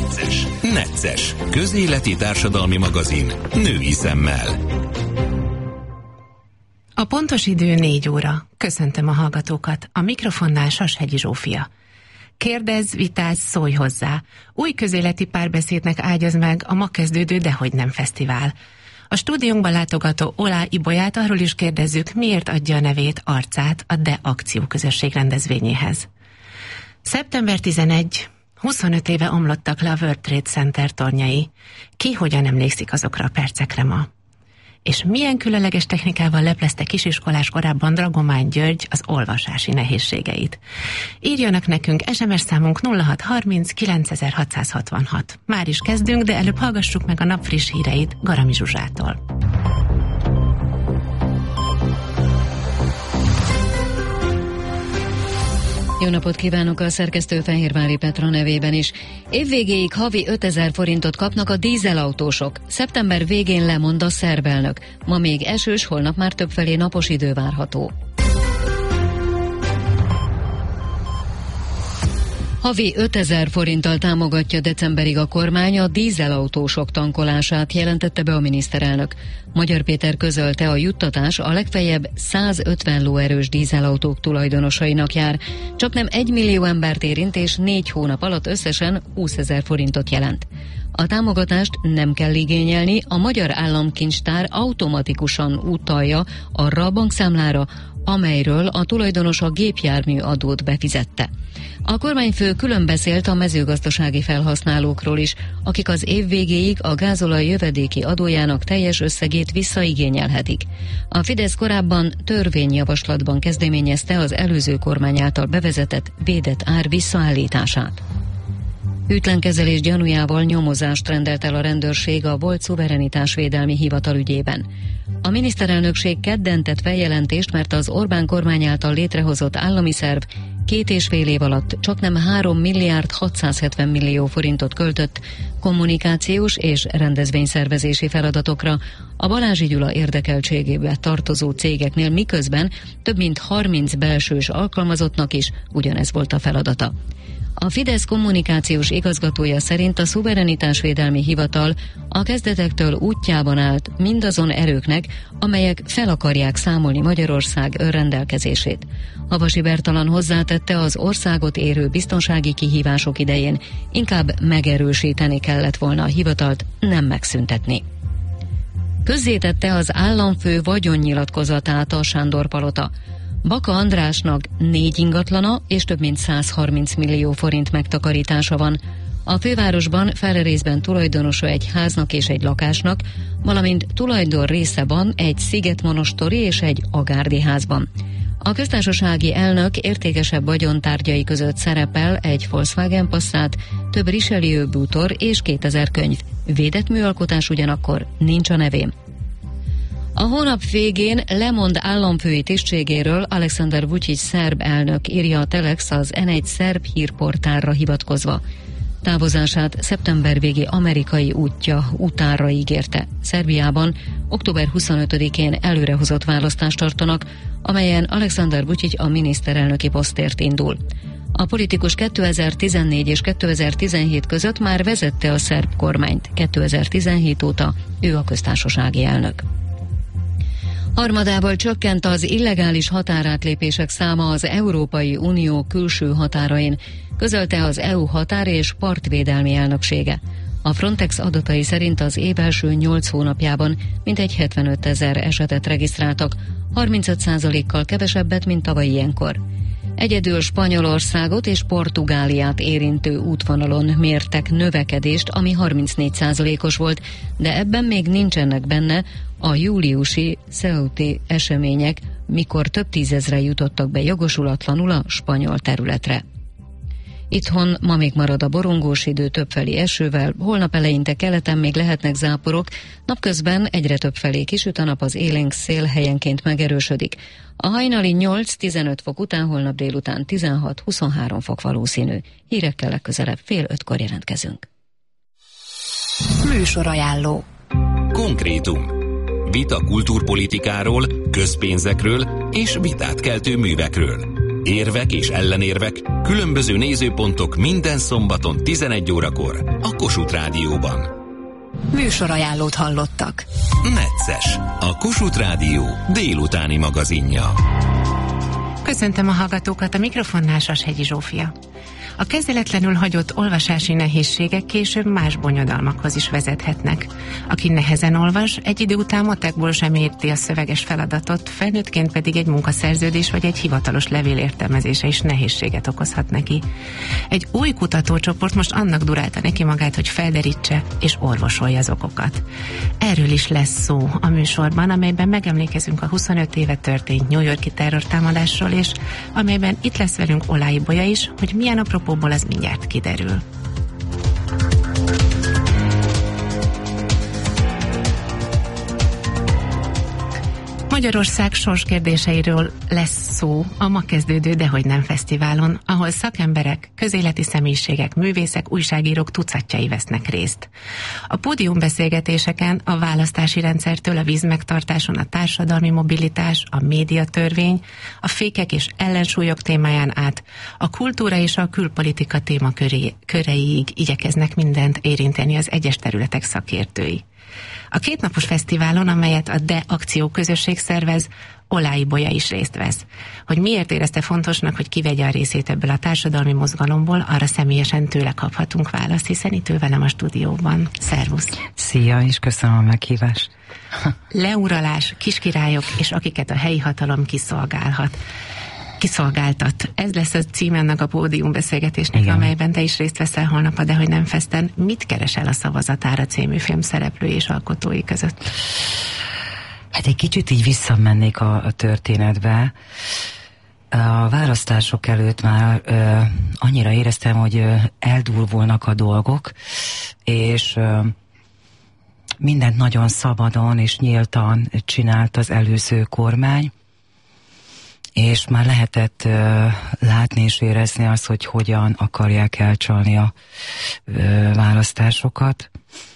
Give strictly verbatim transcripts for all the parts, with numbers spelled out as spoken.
Necces. Necces. Közéleti társadalmi magazin. Női szemmel. A pontos idő négy óra. Köszöntöm a hallgatókat. A mikrofonnál Sashegyi Zsófia. Kérdezz, vitázz, szólj hozzá. Új közéleti párbeszédnek ágyaz meg a ma kezdődő Dehogy nem fesztivál. A stúdiónkban látogató Olá Ibolyát arról is kérdezzük, miért adja a nevét, arcát a De Akció közösség rendezvényéhez. szeptember tizenegy. huszonöt éve omlottak le a World Trade Center tornyai. Ki hogyan emlékszik azokra a percekre ma? És milyen különleges technikával leplezte kisiskolás korában Dragomány György az olvasási nehézségeit. Írjanak nekünk, es em es számunk nulla hat harminc kilencezerhatszázhatvanhat. Már is kezdünk, de előbb hallgassuk meg a nap friss híreit Garami Zsuzsától. Jó napot kívánok, a szerkesztő Fehérvári Petra nevében is. Évvégéig havi ötezer forintot kapnak a dízelautósok. Szeptember végén lemond a szerbelnök. Ma még esős, holnap már többfelé napos idő várható. Havi ötezer forinttal támogatja decemberig a kormány a dízelautósok tankolását, jelentette be a miniszterelnök. Magyar Péter közölte, a juttatás a legfeljebb százötven lóerős dízelautók tulajdonosainak jár. Csaknem egy millió embert érint, és négy hónap alatt összesen húszezer forintot jelent. A támogatást nem kell igényelni, a Magyar Államkincstár automatikusan utalja arra a bankszámlára, amelyről a tulajdonos a gépjármű adót befizette. A kormányfő külön beszélt a mezőgazdasági felhasználókról is, akik az év végéig a gázolaj jövedéki adójának teljes összegét visszaigényelhetik. A Fidesz korábban törvényjavaslatban kezdeményezte az előző kormány által bevezetett védett ár visszaállítását. Hűtlenkezelés gyanújával nyomozást rendelt el a rendőrség a volt szuverenitásvédelmi hivatal ügyében. A miniszterelnökség kedden tett feljelentést, mert az Orbán kormány által létrehozott állami szerv két és fél év alatt csaknem három milliárd hatszázhetven millió forintot költött kommunikációs és rendezvényszervezési feladatokra a Balázsi Gyula érdekeltségébe tartozó cégeknél, miközben több mint harminc belsős alkalmazottnak is ugyanez volt a feladata. A Fidesz kommunikációs igazgatója szerint a szuverenitásvédelmi hivatal a kezdetektől útjában állt mindazon erőknek, amelyek fel akarják számolni Magyarország önrendelkezését. Havasi Bertalan hozzátette, az országot érő biztonsági kihívások idején inkább megerősíteni kellett volna a hivatalt, nem megszüntetni. Közzétette az államfő vagyonnyilatkozatát a Sándor Palota. Baka Andrásnak négy ingatlana és több mint százharminc millió forint megtakarítása van. A fővárosban felrészben tulajdonosa egy háznak és egy lakásnak, valamint tulajdon része van egy szigetmonostori és egy agárdi házban. A köztársasági elnök értékesebb vagyontárgyai között szerepel egy Volkswagen Passat, több Richelieu bútor és kétezer könyv. Védett műalkotás ugyanakkor nincs a nevén. A hónap végén lemond államfői tisztségéről Alexander Vučić szerb elnök, írja a Telex az en egy szerb hírportálra hivatkozva. Távozását szeptember végi amerikai útja utánra ígérte. Szerbiában október huszonötödikén előrehozott választást tartanak, amelyen Alexander Vučić a miniszterelnöki posztért indul. A politikus kétezer-tizennégy és kétezer-tizenhét között már vezette a szerb kormányt. kétezer-tizenhét óta ő a köztársasági elnök. Harmadával csökkent az illegális határátlépések száma az Európai Unió külső határain, közölte az é u határ- és partvédelmi elnöksége. A Frontex adatai szerint az év első nyolc hónapjában mintegy hetvenötezer esetet regisztráltak, harmincöt százalékkal kevesebbet, mint tavaly ilyenkor. Egyedül Spanyolországot és Portugáliát érintő útvonalon mértek növekedést, ami harmincnégy százalékos volt, de ebben még nincsenek benne a júliusi Ceuti események, mikor több tízezre jutottak be jogosulatlanul a spanyol területre. Itthon ma még marad a borongós idő többfelé esővel, holnap eleinte keleten még lehetnek záporok, napközben egyre többfelé kisüt a nap, az élénk szél helyenként megerősödik. A hajnali nyolc-tizenöt fok után, holnap délután tizenhat-huszonhárom fok valószínű. Hírekkel legközelebb fél ötkor jelentkezünk. Műsorajánló. Konkrétum. Vita kultúrpolitikáról, közpénzekről és vitát keltő művekről. Érvek és ellenérvek, különböző nézőpontok minden szombaton tizenegy órakor a Kossuth Rádióban. Műsorajánlót hallottak. Necces, a Kossuth Rádió délutáni magazinja. Köszöntöm a hallgatókat, a mikrofonnál Sashegyi Zsófia. A kezeletlenül hagyott olvasási nehézségek később más bonyodalmakhoz is vezethetnek. Aki nehezen olvas, egy idő után matekból sem érti a szöveges feladatot, felnőttként pedig egy munkaszerződés vagy egy hivatalos levél értelmezése is nehézséget okozhat neki. Egy új kutatócsoport most annak durálta neki magát, hogy felderítse és orvosolja az okokat. Erről is lesz szó a műsorban, amelyben megemlékezünk a huszonöt éve történt New York-i terrortámadásról, és amelyben itt lesz velünk Olái Bolya is, hogy milyen apropó ból az mindjárt kiderül. Magyarország sorskérdéseiről lesz szó a ma kezdődő Dehogy nem fesztiválon, ahol szakemberek, közéleti személyiségek, művészek, újságírók tucatjai vesznek részt. A pódiumbeszélgetéseken a választási rendszertől a vízmegtartáson a társadalmi mobilitás, a médiatörvény, a fékek és ellensúlyok témáján át a kultúra és a külpolitika témaköreiig igyekeznek mindent érinteni az egyes területek szakértői. A kétnapos fesztiválon, amelyet a De Akció közösség szervez, Olái Bolya is részt vesz. Hogy miért érezte fontosnak, hogy kivegye a részét ebből a társadalmi mozgalomból, arra személyesen tőle kaphatunk választ, hiszen itt ő velem a stúdióban. Szervusz! Szia, és köszönöm a meghívást! Leuralás, kiskirályok és akiket a helyi hatalom kiszolgálhat. Kiszolgáltat. Ez lesz a cím ennek a pódiumbeszélgetésnek, igen, amelyben te is részt veszel holnap a Dehogy nem festen. Mit keresel a Szavazatára című film szereplői és alkotói között? Hát egy kicsit így visszamennék a, a történetbe. A választások előtt már ö, annyira éreztem, hogy ö, eldurvulnak a dolgok, és ö, mindent nagyon szabadon és nyíltan csinált az előző kormány, és már lehetett uh, látni és érezni azt, hogy hogyan akarják elcsalni a uh, választásokat.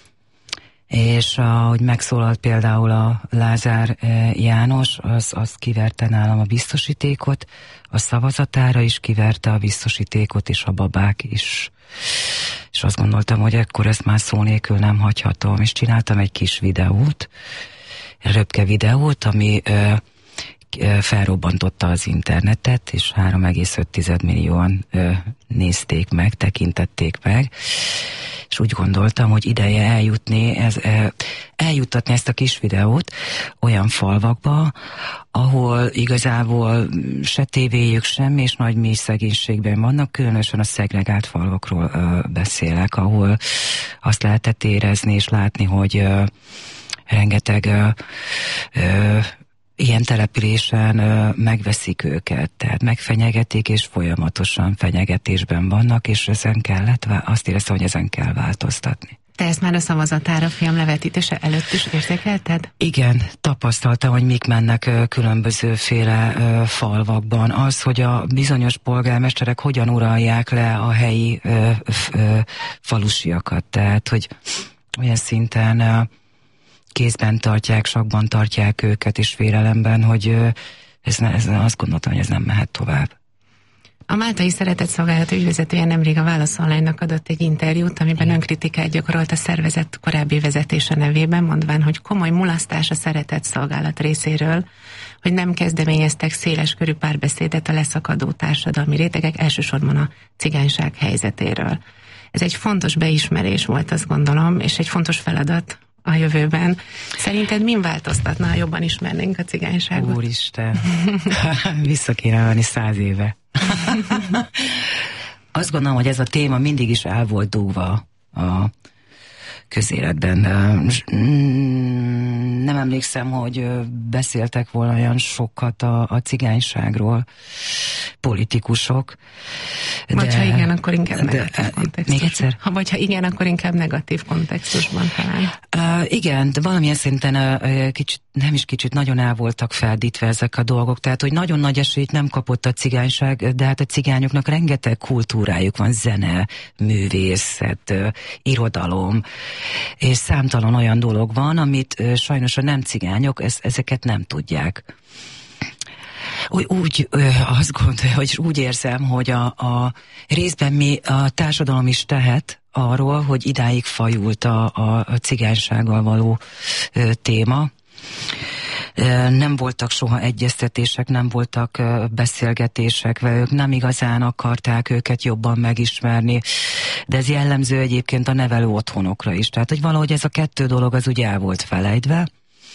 És ahogy uh, megszólalt például a Lázár uh, János, az, az kiverte nálam a biztosítékot, a Szavazatára is kiverte a biztosítékot, és a babák is. És azt gondoltam, hogy ekkor ezt már szó nélkül nem hagyhatom, és csináltam egy kis videót, röpke videót, ami uh, felrobbantotta az internetet, és három egész öt millióan ö, nézték meg, tekintették meg, és úgy gondoltam, hogy ideje eljutni, ez, ö, eljuttatni ezt a kis videót olyan falvakba, ahol igazából se tévéjük, semmi, és nagy mély szegénységben vannak, különösen a szegregált falvakról ö, beszélek, ahol azt lehetett érezni és látni, hogy ö, rengeteg ö, ö, ilyen településen ö, megveszik őket, tehát megfenyegetik, és folyamatosan fenyegetésben vannak, és ezen kellett, azt éreztem, hogy ezen kell változtatni. Te ezt már a Szavazatára film levetítése előtt is érzékelted? Igen, tapasztaltam, hogy mik mennek ö, különbözőféle ö, falvakban. Az, hogy a bizonyos polgármesterek hogyan uralják le a helyi ö, ö, falusiakat, tehát, hogy olyan szinten ö, kézben tartják, sakban tartják őket, és félelemben, hogy ez, ez, azt gondoltam, hogy ez nem mehet tovább. A Máltai Szeretett Szolgálat ügyvezetője nemrég a Válasz Online-nak adott egy interjút, amiben önkritikát gyakorolt a szervezet korábbi vezetése nevében, mondván, hogy komoly mulasztás a Szeretett Szolgálat részéről, hogy nem kezdeményeztek széles körű párbeszédet a leszakadó társadalmi rétegek, elsősorban a cigányság helyzetéről. Ez egy fontos beismerés volt, azt gondolom, és egy fontos feladat a jövőben. Szerinted min változtatna, ha jobban ismernénk a cigányságot? Úristen, vissza kéne venni száz éve. Azt gondolom, hogy ez a téma mindig is el volt dugva a közéletben. Nem emlékszem, hogy beszéltek volna olyan sokat a, a cigányságról politikusok. Vagy de, ha igen, akkor inkább de, negatív kontextusban. Még egyszer? Ha, vagy ha igen, akkor inkább negatív kontextusban talán. Uh, igen, de valamilyen szinten uh, kicsit, nem is kicsit, nagyon el voltak feldítve ezek a dolgok, tehát hogy nagyon nagy esélyt nem kapott a cigányság, de hát a cigányoknak rengeteg kultúrájuk van, zene, művészet, uh, irodalom, és számtalan olyan dolog van, amit uh, sajnos a nem cigányok ez, ezeket nem tudják. úgy, úgy azt gondolja, hogy úgy érzem, hogy a, a részben mi a társadalom is tehet arról, hogy idáig fajult a, a, a cigánysággal való ö, téma. Nem voltak soha egyeztetések, nem voltak beszélgetések velük, nem igazán akarták őket jobban megismerni, de ez jellemző egyébként a nevelő otthonokra is. Tehát, hogy valahogy ez a kettő dolog az ugye el volt felejtve,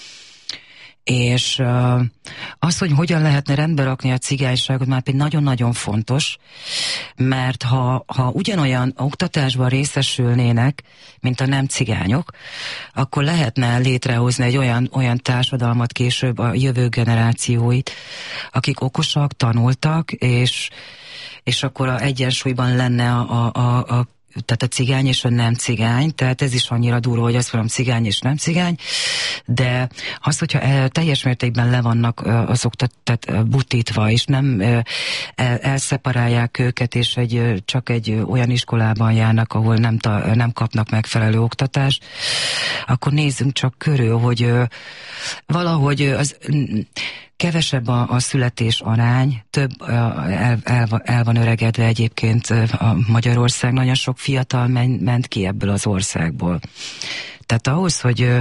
és uh, az, hogy hogyan lehetne rendbe rakni a cigányságot, már pedig nagyon-nagyon fontos, mert ha, ha ugyanolyan oktatásban részesülnének, mint a nem cigányok, akkor lehetne létrehozni egy olyan, olyan társadalmat később a jövő generációit, akik okosak, tanultak, és, és akkor a egyensúlyban lenne a, a, a, a tehát a cigány és a nem cigány, tehát ez is annyira durva, hogy azt mondom cigány és nem cigány, de az, hogyha teljes mértékben le vannak azok tehát butítva, és nem el, elszeparálják őket, és egy, csak egy olyan iskolában járnak, ahol nem, ta, nem kapnak megfelelő oktatást, akkor nézzünk csak körül, hogy valahogy az kevesebb a, a születés arány, több el, el, el van öregedve egyébként a Magyarország, nagyon sok fiatal men, ment ki ebből az országból. Tehát ahhoz, hogy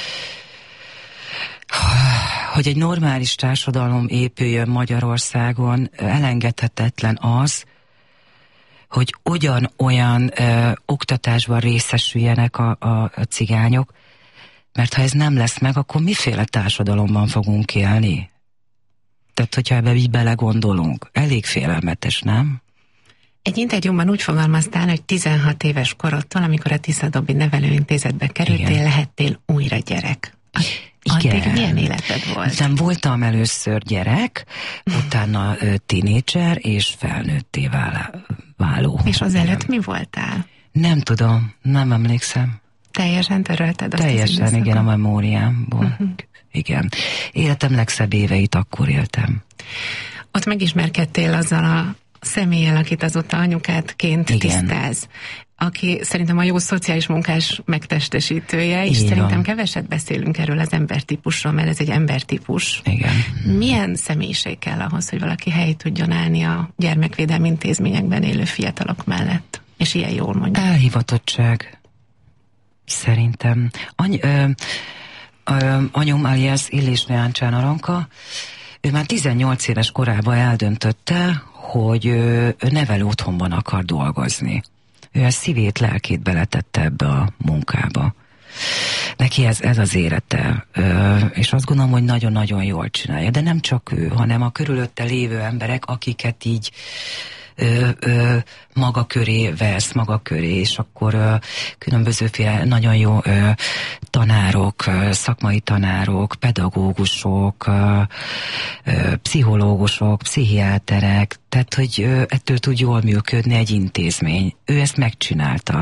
hogy egy normális társadalom épüljön Magyarországon, elengedhetetlen az, hogy ugyan-olyan ö, oktatásban részesüljenek a, a, a cigányok, mert ha ez nem lesz meg, akkor miféle társadalomban fogunk élni? Tehát, hogyha ebbe így belegondolunk, elég félelmetes, nem? Egy interjúban úgy fogalmaztál, hogy tizenhat éves korodtól, amikor a Tiszadobi Nevelőintézetbe kerültél, igen, lehettél újra gyerek. Igen. Addig milyen életed volt? Nem voltam először gyerek, utána tínédzser és felnőtté váló. És az előtt mi voltál? Nem tudom, nem emlékszem. Teljesen törölted azt? Teljesen, igen, a memóriámból. Uh-huh. Igen. Életem legszebb éveit akkor éltem. Ott megismerkedtél azzal a személlyel, akit azóta anyukádként igen, tisztelsz, aki szerintem a jó szociális munkás megtestesítője, és igen, szerintem keveset beszélünk erről az embertípusról, mert ez egy embertípus. Igen. Milyen személyiség kell ahhoz, hogy valaki helyt tudjon állni a gyermekvédelmi intézményekben élő fiatalok mellett? És ilyen jól mondjuk. Elhivatottság. Szerintem. Any, ö, ö, anyum alias Illésné Áncsán Aranka, ő már tizennyolc éves korában eldöntötte, hogy ő, ő nevelő otthonban akar dolgozni. Ő a szívét, lelkét beletette ebbe a munkába. Neki ez, ez az élete, ö, és azt gondolom, hogy nagyon-nagyon jól csinálja. De nem csak ő, hanem a körülötte lévő emberek, akiket így Ö, ö, maga köré vesz, maga köré, és akkor ö, különbözőféle nagyon jó ö, tanárok, ö, szakmai tanárok, pedagógusok, ö, ö, pszichológusok, pszichiáterek, tehát, hogy ö, ettől tud jól működni egy intézmény. Ő ezt megcsinálta.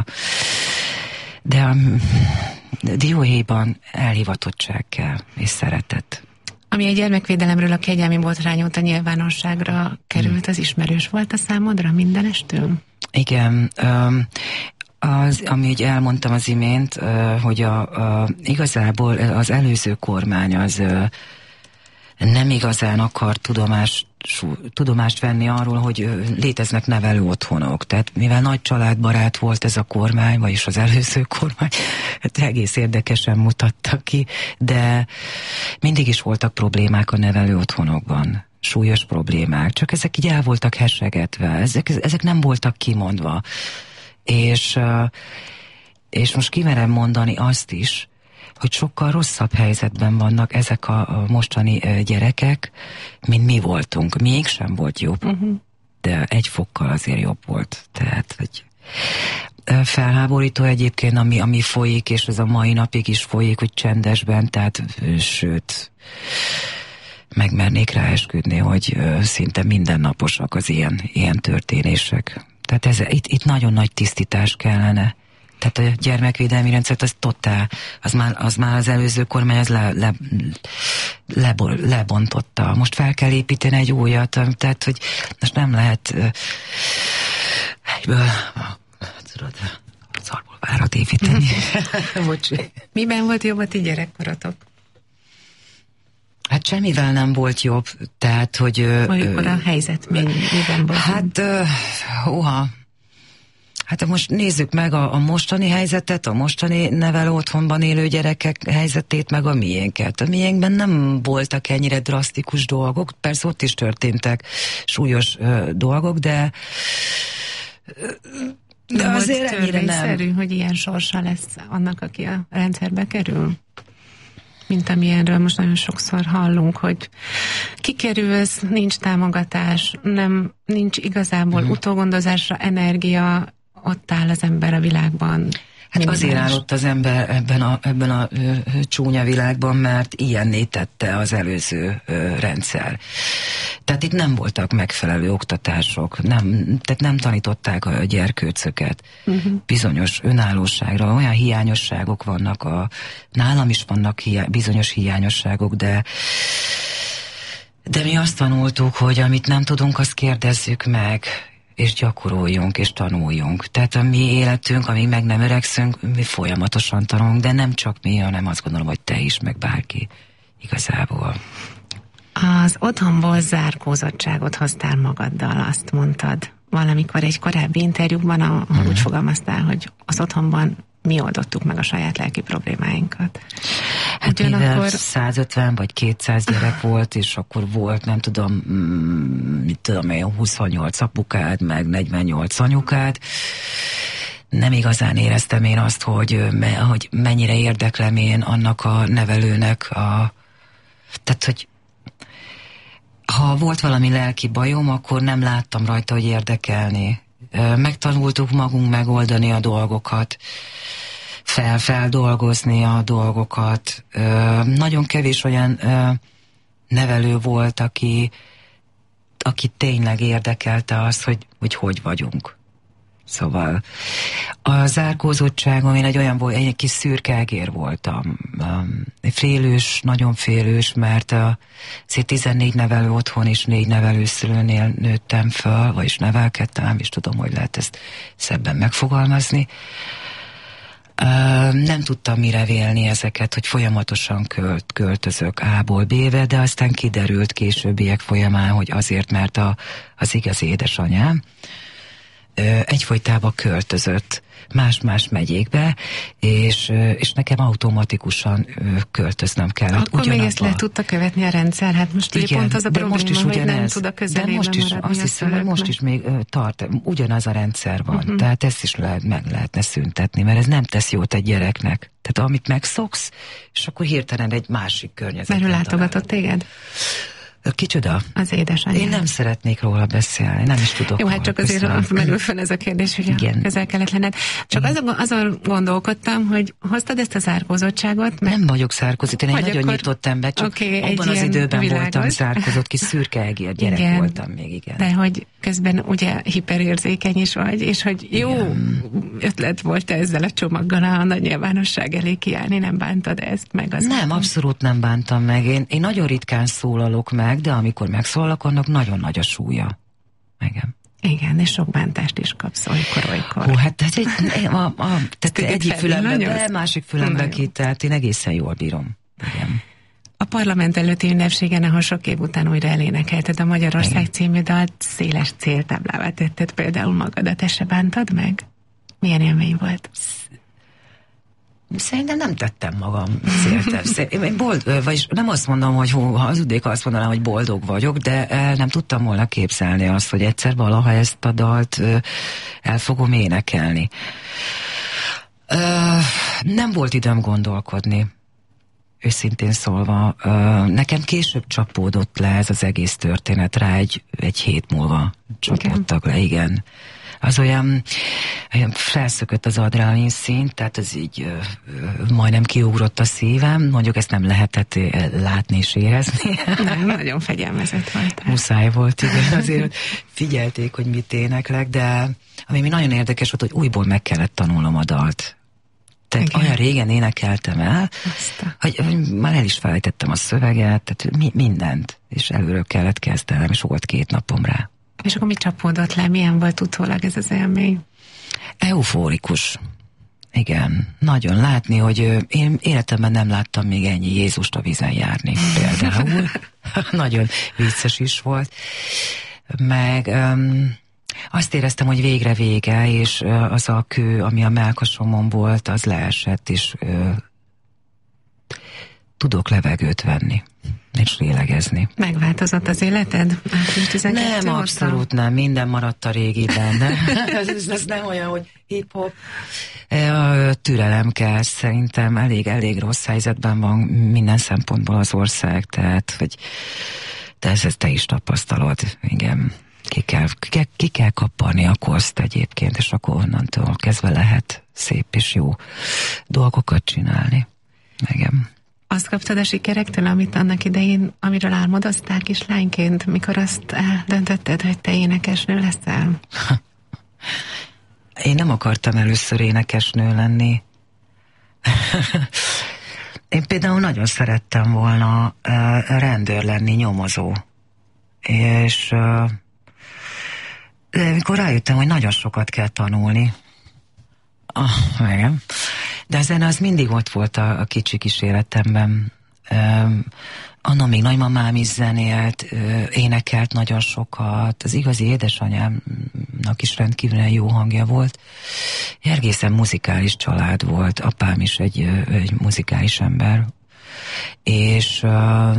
De a dióhéjban elhivatottság kell, és szeretet. Ami a gyermekvédelemről a kegyelmi botrány óta nyilvánosságra került, az ismerős volt a számodra mindenestől? Igen. Az, ami ugye elmondtam az imént, hogy a, a, igazából az előző kormány az nem igazán akar tudomást, tudomást venni arról, hogy léteznek nevelő otthonok. Tehát mivel nagy családbarát volt ez a kormány, vagyis az előző kormány, hát egész érdekesen mutatta ki, de mindig is voltak problémák a nevelő otthonokban. Súlyos problémák, csak ezek így el voltak hessegetve, ezek, ezek nem voltak kimondva. És, és most kimerem mondani azt is, hogy sokkal rosszabb helyzetben vannak ezek a, a mostani gyerekek, mint mi voltunk. Mégsem volt jobb, uh-huh. de egy fokkal azért jobb volt. Tehát, hogy felháborító egyébként, ami, ami folyik, és ez a mai napig is folyik, hogy csendesben, tehát sőt, megmernék rá esküdni, hogy szinte mindennaposak az ilyen, ilyen történések. Tehát ez, itt, itt nagyon nagy tisztítás kellene. Tehát a gyermekvédelmi rendszert az totál, az már az, már az előző kormány az le, le, le, lebontotta. Most fel kell építeni egy újat, tehát hogy most nem lehet egyből tudod, szarból várat építeni. Miben volt jobb a ti gyerekkorotok? Hát semmivel nem volt jobb, tehát, hogy... Vajon a helyzet mi, miben volt? Hát, óha, hát most nézzük meg a, a mostani helyzetet, a mostani nevelő otthonban élő gyerekek helyzetét, meg a miénket. A miénkben nem voltak ennyire drasztikus dolgok, persze ott is történtek súlyos ö, dolgok, de... De, de azért ennyire nem. Hogy ilyen sorsa lesz annak, aki a rendszerbe kerül? Mint amilyenről most nagyon sokszor hallunk, hogy kikerülsz, nincs támogatás, nem, nincs igazából hmm. utógondozásra energia, ott áll az ember a világban. Hát azért áll ott az ember ebben a, ebben a ö, ö, csúnya világban, mert ilyenné tette az előző ö, rendszer. Tehát itt nem voltak megfelelő oktatások, nem, tehát nem tanították a gyerkőcöket uh-huh. bizonyos önállóságra, olyan hiányosságok vannak, a, nálam is vannak hiá, bizonyos hiányosságok, de de mi azt tanultuk, hogy amit nem tudunk, azt kérdezzük meg, és gyakoroljunk, és tanuljunk. Tehát a mi életünk, amíg meg nem öregszünk, mi folyamatosan tanulunk, de nem csak mi, hanem azt gondolom, hogy te is, meg bárki igazából. Az otthonból zárkózottságot hoztál magaddal, azt mondtad valamikor egy korábbi interjúban, ahol hmm. úgy fogalmaztál, hogy az otthonban mi oldottuk meg a saját lelki problémáinkat. Hát mivel százötven vagy kétszáz gyerek volt, és akkor volt, nem tudom, mit tudom én, huszonnyolc apukád, meg negyvennyolc anyukád. Nem igazán éreztem én azt, hogy, hogy mennyire érdeklem én annak a nevelőnek a... Tehát, hogy ha volt valami lelki bajom, akkor nem láttam rajta, hogy érdekelni. Megtanultuk magunk megoldani a dolgokat, fel, feldolgozni a dolgokat. Nagyon kevés olyan nevelő volt, aki, aki tényleg érdekelte azt, hogy, hogy hogy vagyunk. Szóval a zárkózottságom, én egy olyan volt, egy kis szürke egér voltam. Félős, nagyon félős, mert azért tizennégy nevelő otthon és négy nevelőszülőnél nőttem föl, vagyis nevelkedtem, nem is tudom, hogy lehet ezt szebben megfogalmazni. Nem tudtam mire vélni ezeket, hogy folyamatosan költ, költözök A-ból B-be, de aztán kiderült későbbiek folyamán, hogy azért, mert a, az igaz édesanyám egyfolytában költözött más-más megyékbe, és, és nekem automatikusan költöznöm kellett. Akkor ugyanabba. Még ezt le tudta követni a rendszer? Hát most igen, ugye pont az a probléma, most is hogy nem tud a közelében de most is, maradni. Azt hiszem, hogy most is még tart, ugyanaz a rendszer van. Uh-huh. Tehát ezt is lehet, meg lehetne szüntetni, mert ez nem tesz jót egy gyereknek. Tehát amit megszoksz, és akkor hirtelen egy másik környezetben. Mert ő látogatott téged? Kicsoda? Az édesanyja. Én nem szeretnék róla beszélni, nem is tudok. Jó, hát csak azért merül fel ez a kérdés, hogy igen. közel kellett lenned. Csak azon, azon gondolkodtam, hogy hoztad ezt a zárkózottságot. Mert... Nem vagyok zárkózott, én egy nagyon akkor... nyitott ember, csak okay, abban az időben világos. voltam zárkózott, kis szürke egér gyerek igen. voltam még, igen. De hogy közben ugye hiperérzékeny is vagy, és hogy jó igen. ötlet volt ezzel a csomaggal a nagy nyilvánosság elé kiállni, nem bántad ezt meg? Az nem, nem, abszolút nem bántam meg. Én, én nagyon ritkán szólalok meg, de amikor megszólalok, annak nagyon nagy a súlya. Igen. Igen, és sok bántást is kapsz olykor-olykor. Ó, hát ez egy, a, a, tehát egyik fülembe be, másik fülembe ki, tehát én egészen jól bírom. Igen. A parlament előtti ünnepségen, ahol sok év után újra elénekelted a Magyarország igen. című dalt, széles céltáblává tetted például magadat, ezt se bántad meg? Milyen élmény volt? Szerintem nem tettem magam céltem. Én boldog, vagyis nem azt mondom, hogy hú, hazudnék, azt mondanám, hogy boldog vagyok, de nem tudtam volna képzelni azt, hogy egyszer valaha ezt a dalt el fogom énekelni. Nem volt időm gondolkodni, őszintén szólva. Nekem később csapódott le ez az egész történet, rá egy, egy hét múlva csapódtak le, igen. Az olyan, olyan felszökött az adrenalin szint, tehát ez így ö, ö, majdnem kiugrott a szívem, mondjuk ezt nem lehetett látni és érezni. Nem, nagyon fegyelmezett volt. Muszáj volt, igen, azért figyelték, hogy mit éneklek, de ami mi nagyon érdekes volt, hogy újból meg kellett tanulnom a dalt. Tehát igen. olyan régen énekeltem el, hogy, hogy már el is felejtettem a szöveget, tehát mi, mindent, és előről kellett kezdenem, és volt két napom rá. És akkor mi csapódott le? Milyen volt utólag ez az élmény? Eufórikus. igen, nagyon látni, hogy én életemben nem láttam még ennyi Jézust a vízen járni például. Nagyon vicces is volt. Meg um, azt éreztem, hogy végre vége, és uh, az a kő, ami a mellkasomon volt, az leesett, és uh, tudok levegőt venni, és lélegezni. Megváltozott az életed? Nem, abszolút nem. Minden maradt a régiben, de ez, ez nem olyan, hogy hip-hop. A türelem kell, szerintem elég, elég rossz helyzetben van minden szempontból az ország, tehát, hogy de ezt te is tapasztalod, igen. Ki kell, ki, ki kell kapparni a koszt egyébként, és akkor onnantól kezdve lehet szép és jó dolgokat csinálni. Igen. Azt kaptad a sikerektől, amit annak idején, amiről álmodoztál kislányként, mikor azt eldöntötted, hogy te énekesnő leszel? Én nem akartam először énekesnő lenni. Én például nagyon szerettem volna uh, rendőr lenni, nyomozó. És uh, de amikor rájöttem, hogy nagyon sokat kell tanulni. Ah, igen. De a zene az mindig ott volt a, a kicsi kis életemben. Um, annak még nagymamám is zenélt, uh, énekelt nagyon sokat. Az igazi édesanyámnak is rendkívül jó hangja volt. Egészen muzikális család volt. Apám is egy, egy muzikális ember. És uh,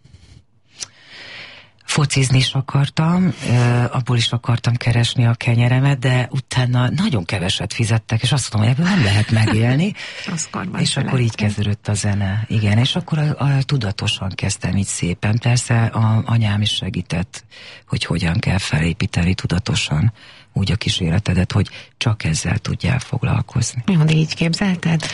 focizni is akartam, abból is akartam keresni a kenyeremet, de utána nagyon keveset fizettek, és azt mondtam, hogy ebből nem lehet megélni. És akkor így kezdődött a zene. Igen, és akkor a, a, tudatosan kezdtem így szépen. Persze a anyám is segített, hogy hogyan kell felépíteni tudatosan úgy a kis életedet, hogy csak ezzel tudjál foglalkozni. Jó, de így képzelted?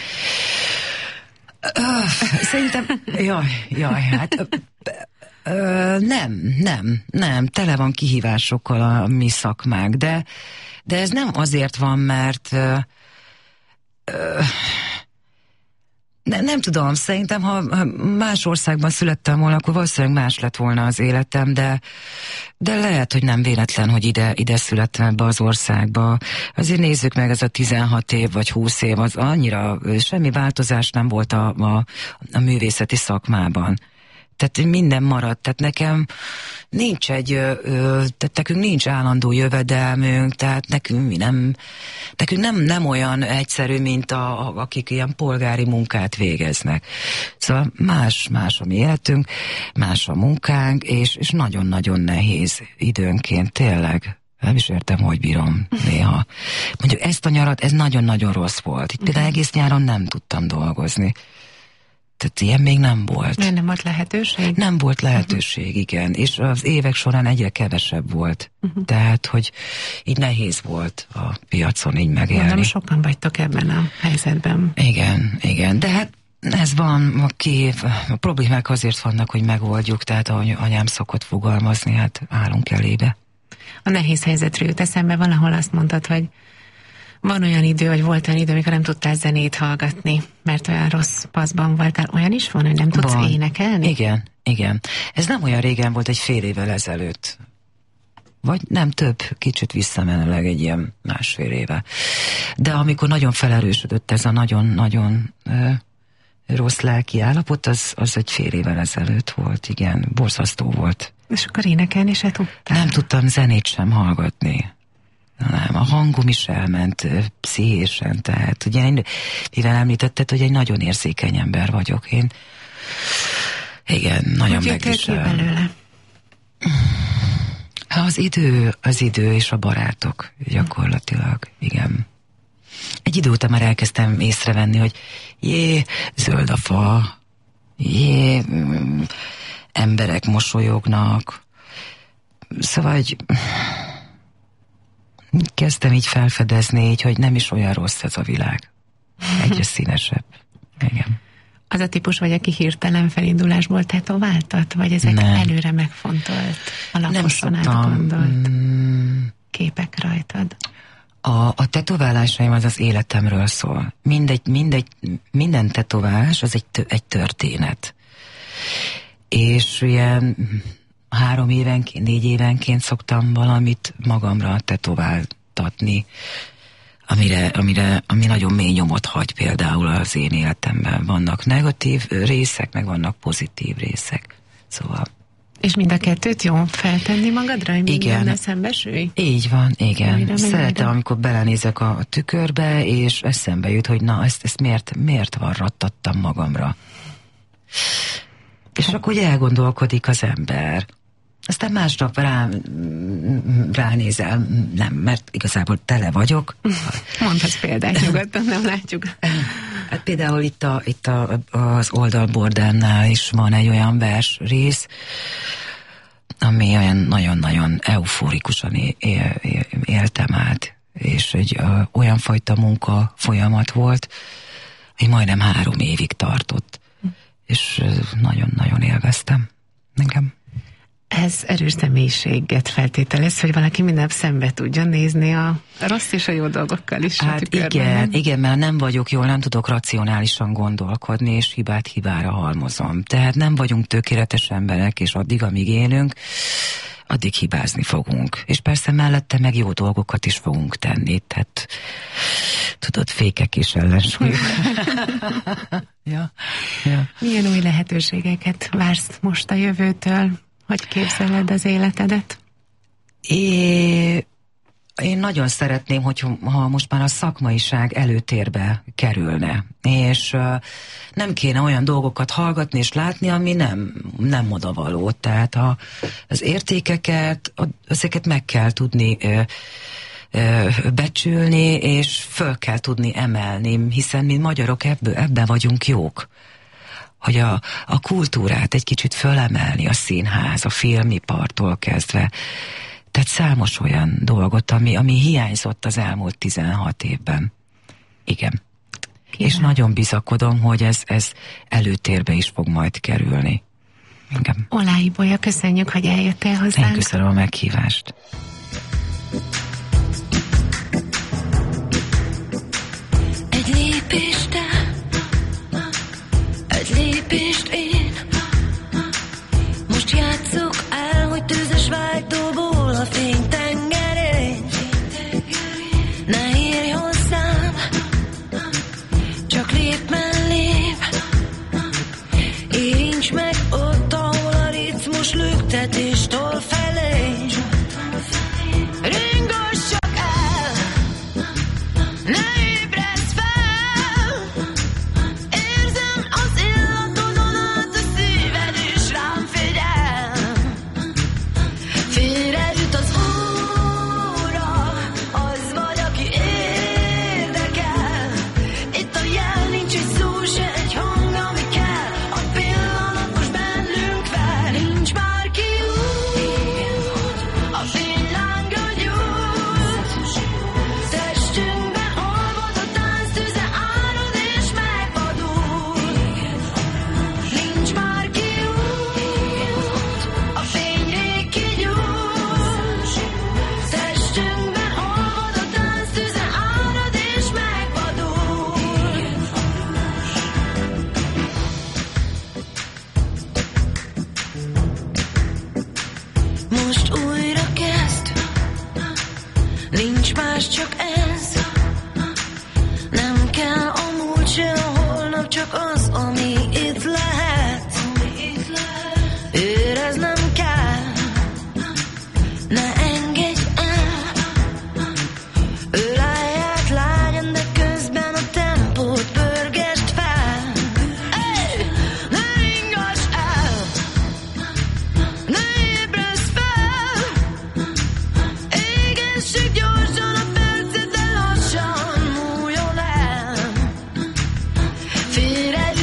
Uh, szerintem, jaj, jaj, hát... Ö, nem, nem, nem, tele van kihívásokkal a mi szakmák, de, de ez nem azért van, mert ö, ö, ne, nem tudom, szerintem, ha, ha más országban születtem volna, akkor valószínűleg más lett volna az életem, de, de lehet, hogy nem véletlen, hogy ide, ide születtem ebbe az országba. Azért nézzük meg, ez a tizenhat év vagy húsz év, az annyira semmi változás nem volt a, a, a művészeti szakmában. Tehát minden maradt, tehát nekem nincs egy, ö, ö, tehát nekünk nincs állandó jövedelmünk, tehát nekünk mi nem, nekünk nem, nem olyan egyszerű, mint a, a, akik ilyen polgári munkát végeznek. Szóval más, más a mi életünk, más a munkánk, és, és nagyon-nagyon nehéz időnként, tényleg. Nem is értem, hogy bírom néha. Mondjuk ezt a nyarat, ez nagyon-nagyon rossz volt. Itt például egész nyáron nem tudtam dolgozni. Tehát ilyen még nem volt. Mert nem volt lehetőség? Nem volt lehetőség, uh-huh. igen. És az évek során egyre kevesebb volt. Uh-huh. Tehát, hogy így nehéz volt a piacon így megélni. Mondom, sokan vagytok ebben a helyzetben. Igen, igen. De hát ez van, aki, a problémák azért vannak, hogy megoldjuk, tehát ahogy anyám szokott fogalmazni, hát állunk elébe. A nehéz helyzetről jut eszembe, valahol azt mondtad, hogy van olyan idő, vagy volt olyan idő, amikor nem tudtál zenét hallgatni, mert olyan rossz paszban voltál. Olyan is van, hogy nem tudsz van. énekelni? Igen, igen. Ez nem olyan régen volt, egy fél évvel ezelőtt. Vagy nem több, kicsit visszamenőleg egy ilyen másfél éve. De amikor nagyon felerősödött ez a nagyon-nagyon rossz lelki állapot, az, az egy fél évvel ezelőtt volt, igen. Borzasztó volt. És akkor énekelni se tudtál? Nem tudtam zenét sem hallgatni. Nem, a hangom is elment pszichésen, tehát ugye, mivel említetted, hogy egy nagyon érzékeny ember vagyok, én igen, nagyon megvisel. belőle? Az idő, az idő és a barátok, gyakorlatilag, igen. Egy idő után már elkezdtem észrevenni, hogy jé, zöld a fa, jé, emberek mosolyognak, szóval, hogy kezdtem így felfedezni, így, hogy nem is olyan rossz ez a világ. Egyre színesebb. Igen. Az a típus vagy, aki hirtelen felindulásból tetováltat? Vagy ezek nem. előre megfontolt, alaposan átgondolt mm. képek rajtad? A, a tetoválásaim az az életemről szól. Mindegy, mindegy, minden tetoválás az egy, egy történet. És ilyen három évenként, négy évenként szoktam valamit magamra tetováltatni. amire, amire, ami nagyon mély nyomot hagy például az én életemben. Vannak negatív részek, meg vannak pozitív részek. Szóval... És mind a kettőt jó feltenni magadra, hogy igen. Ne szembesülj? Így van, igen. Újra, Szeretem, amikor belenézek a tükörbe, és eszembe jut, hogy na, ezt, ezt miért, miért varrattattam magamra. És akkor ugye elgondolkodik az ember. Aztán másnap rá, ránézel, nem, mert igazából tele vagyok. Mondhatsz példát nyugodtan, nem látjuk. Hát például itt, a, itt a, az oldalbordánál is van egy olyan vers rész, ami olyan nagyon-nagyon euforikusan él, él, éltem át, és egy ö, olyan fajta munka folyamat volt, hogy majdnem három évig tartott, és nagyon-nagyon élveztem. Nekem. Ez erős személyiséget feltételez, hogy valaki minden szembe tudjon nézni a rossz és a jó dolgokkal is. Hát igen, igen, mert nem vagyok jól, nem tudok racionálisan gondolkodni, és hibát hibára halmozom. Tehát nem vagyunk tökéletes emberek, és addig, amíg élünk, addig hibázni fogunk. És persze mellette meg jó dolgokat is fogunk tenni. Tehát tudod, fékek és ellensúlyok. ja, ja. Milyen új lehetőségeket vársz most a jövőtől? Hogy képzeled az életedet? É, én nagyon szeretném, hogy ha most már a szakmaiság előtérbe kerülne, és uh, nem kéne olyan dolgokat hallgatni és látni, ami nem, nem odavaló. Tehát a, az értékeket, a, ezeket meg kell tudni uh, uh, becsülni, és föl kell tudni emelni, hiszen mi magyarok ebből, ebben vagyunk jók. Hogy a, a kultúrát egy kicsit fölemelni, a színház, a filmipartól kezdve. Tehát számos olyan dolgot, ami, ami hiányzott az elmúlt tizenhat évben. Igen. Igen. És nagyon bizakodom, hogy ez, ez előtérbe is fog majd kerülni. Igen. Olái Bolya, köszönjük, hogy eljöttél hozzánk. Én köszönöm a meghívást. Egy lépést lépést én most játszok el, hogy tűzes vágytóból a fény tengerén. Ne érj hozzám, csak lép mellém, érints meg ott, ahol a ritmus lüktetéstől felé. Ringass csak el, ne ébredsz fel, érzem az illatodon át a szíved is rám figyel. Félreüt az óra, az vagy, aki érdekel. Itt a jel, nincs egy szó, se egy hang, ami kell. A pillanat most bennünk fel, nincs bárki út, a fénylánga gyújt. Testünkben olvad a tánctűze, árad és megvadul. Nincs bárki út, a fényrég kigyújt. Testünkben olvad a tánctűze, árad és megvadul. Most újra kezd, nincs más, csak ez. Nem kell a múlt se a holnap, csak az, ami itt lehet. Éreznem kell, ne engedj el. Ölelj át lágyan, de közben a tempót pörgesd fel. Hey, ne ringass el, ne ébredsz fel. Égessük gyorsan a percet, de lassan múljon el. Félreüt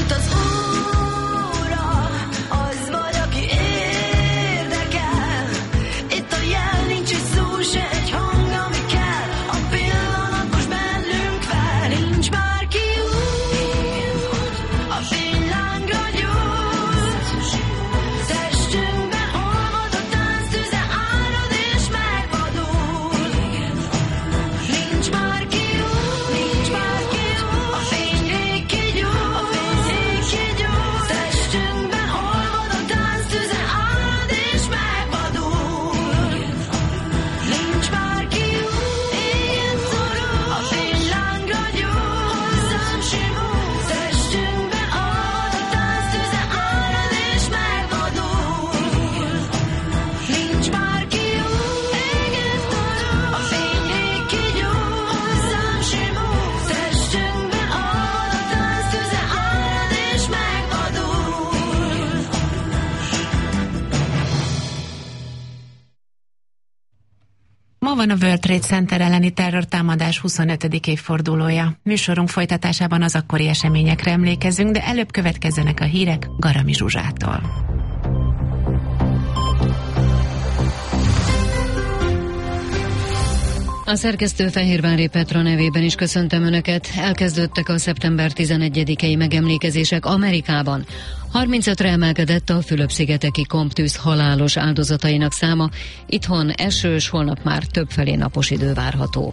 van a World Trade Center elleni terrortámadás huszonötödik évfordulója. Műsorunk folytatásában az akkori eseményekre emlékezünk, de előbb következzenek a hírek Garami Zsuzsától. A szerkesztő Fehérvári Petra nevében is köszöntöm Önöket. Elkezdődtek a szeptember tizenegyedikei megemlékezések Amerikában. harmincötre emelkedett a Fülöp-szigeteki komptűz halálos áldozatainak száma. Itthon esős, holnap már többfelé napos idő várható.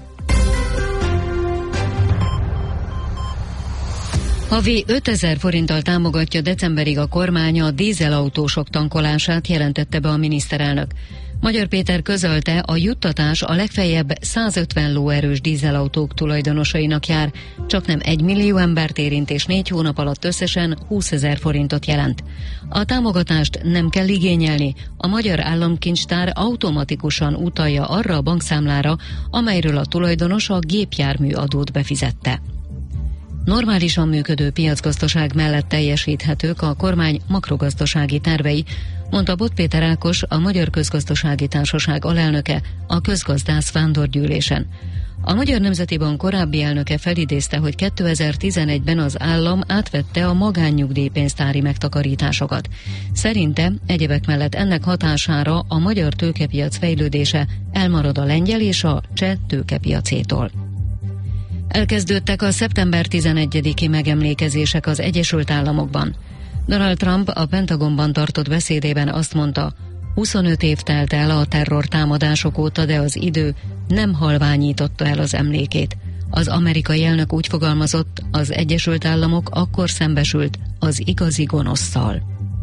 Havi ötezer forinttal támogatja decemberig a kormány a dízelautósok tankolását, jelentette be a miniszterelnök. Magyar Péter közölte, a juttatás a legfeljebb százötven lóerős dízelautók tulajdonosainak jár, csaknem egy millió embert érint és négy hónap alatt összesen húszezer forintot jelent. A támogatást nem kell igényelni, a Magyar Államkincstár automatikusan utalja arra a bankszámlára, amelyről a tulajdonos a gépjármű adót befizette. Normálisan működő piacgazdaság mellett teljesíthetők a kormány makrogazdasági tervei, mondta Bot Péter Ákos, a Magyar Közgazdasági Társaság alelnöke a közgazdász vándorgyűlésen. A Magyar Nemzeti Bank korábbi elnöke felidézte, hogy kétezer-tizenegyben az állam átvette a magánnyugdíjpénztári megtakarításokat. Szerinte egyebek mellett ennek hatására a magyar tőkepiac fejlődése elmarad a lengyel és a cseh tőkepiacétól. Elkezdődtek a szeptember tizenegyediki megemlékezések az Egyesült Államokban. Donald Trump a Pentagonban tartott beszédében azt mondta, huszonöt év telt el a terrortámadások óta, de az idő nem halványította el az emlékét. Az amerikai elnök úgy fogalmazott, az Egyesült Államok akkor szembesült az igazi gonoszszal.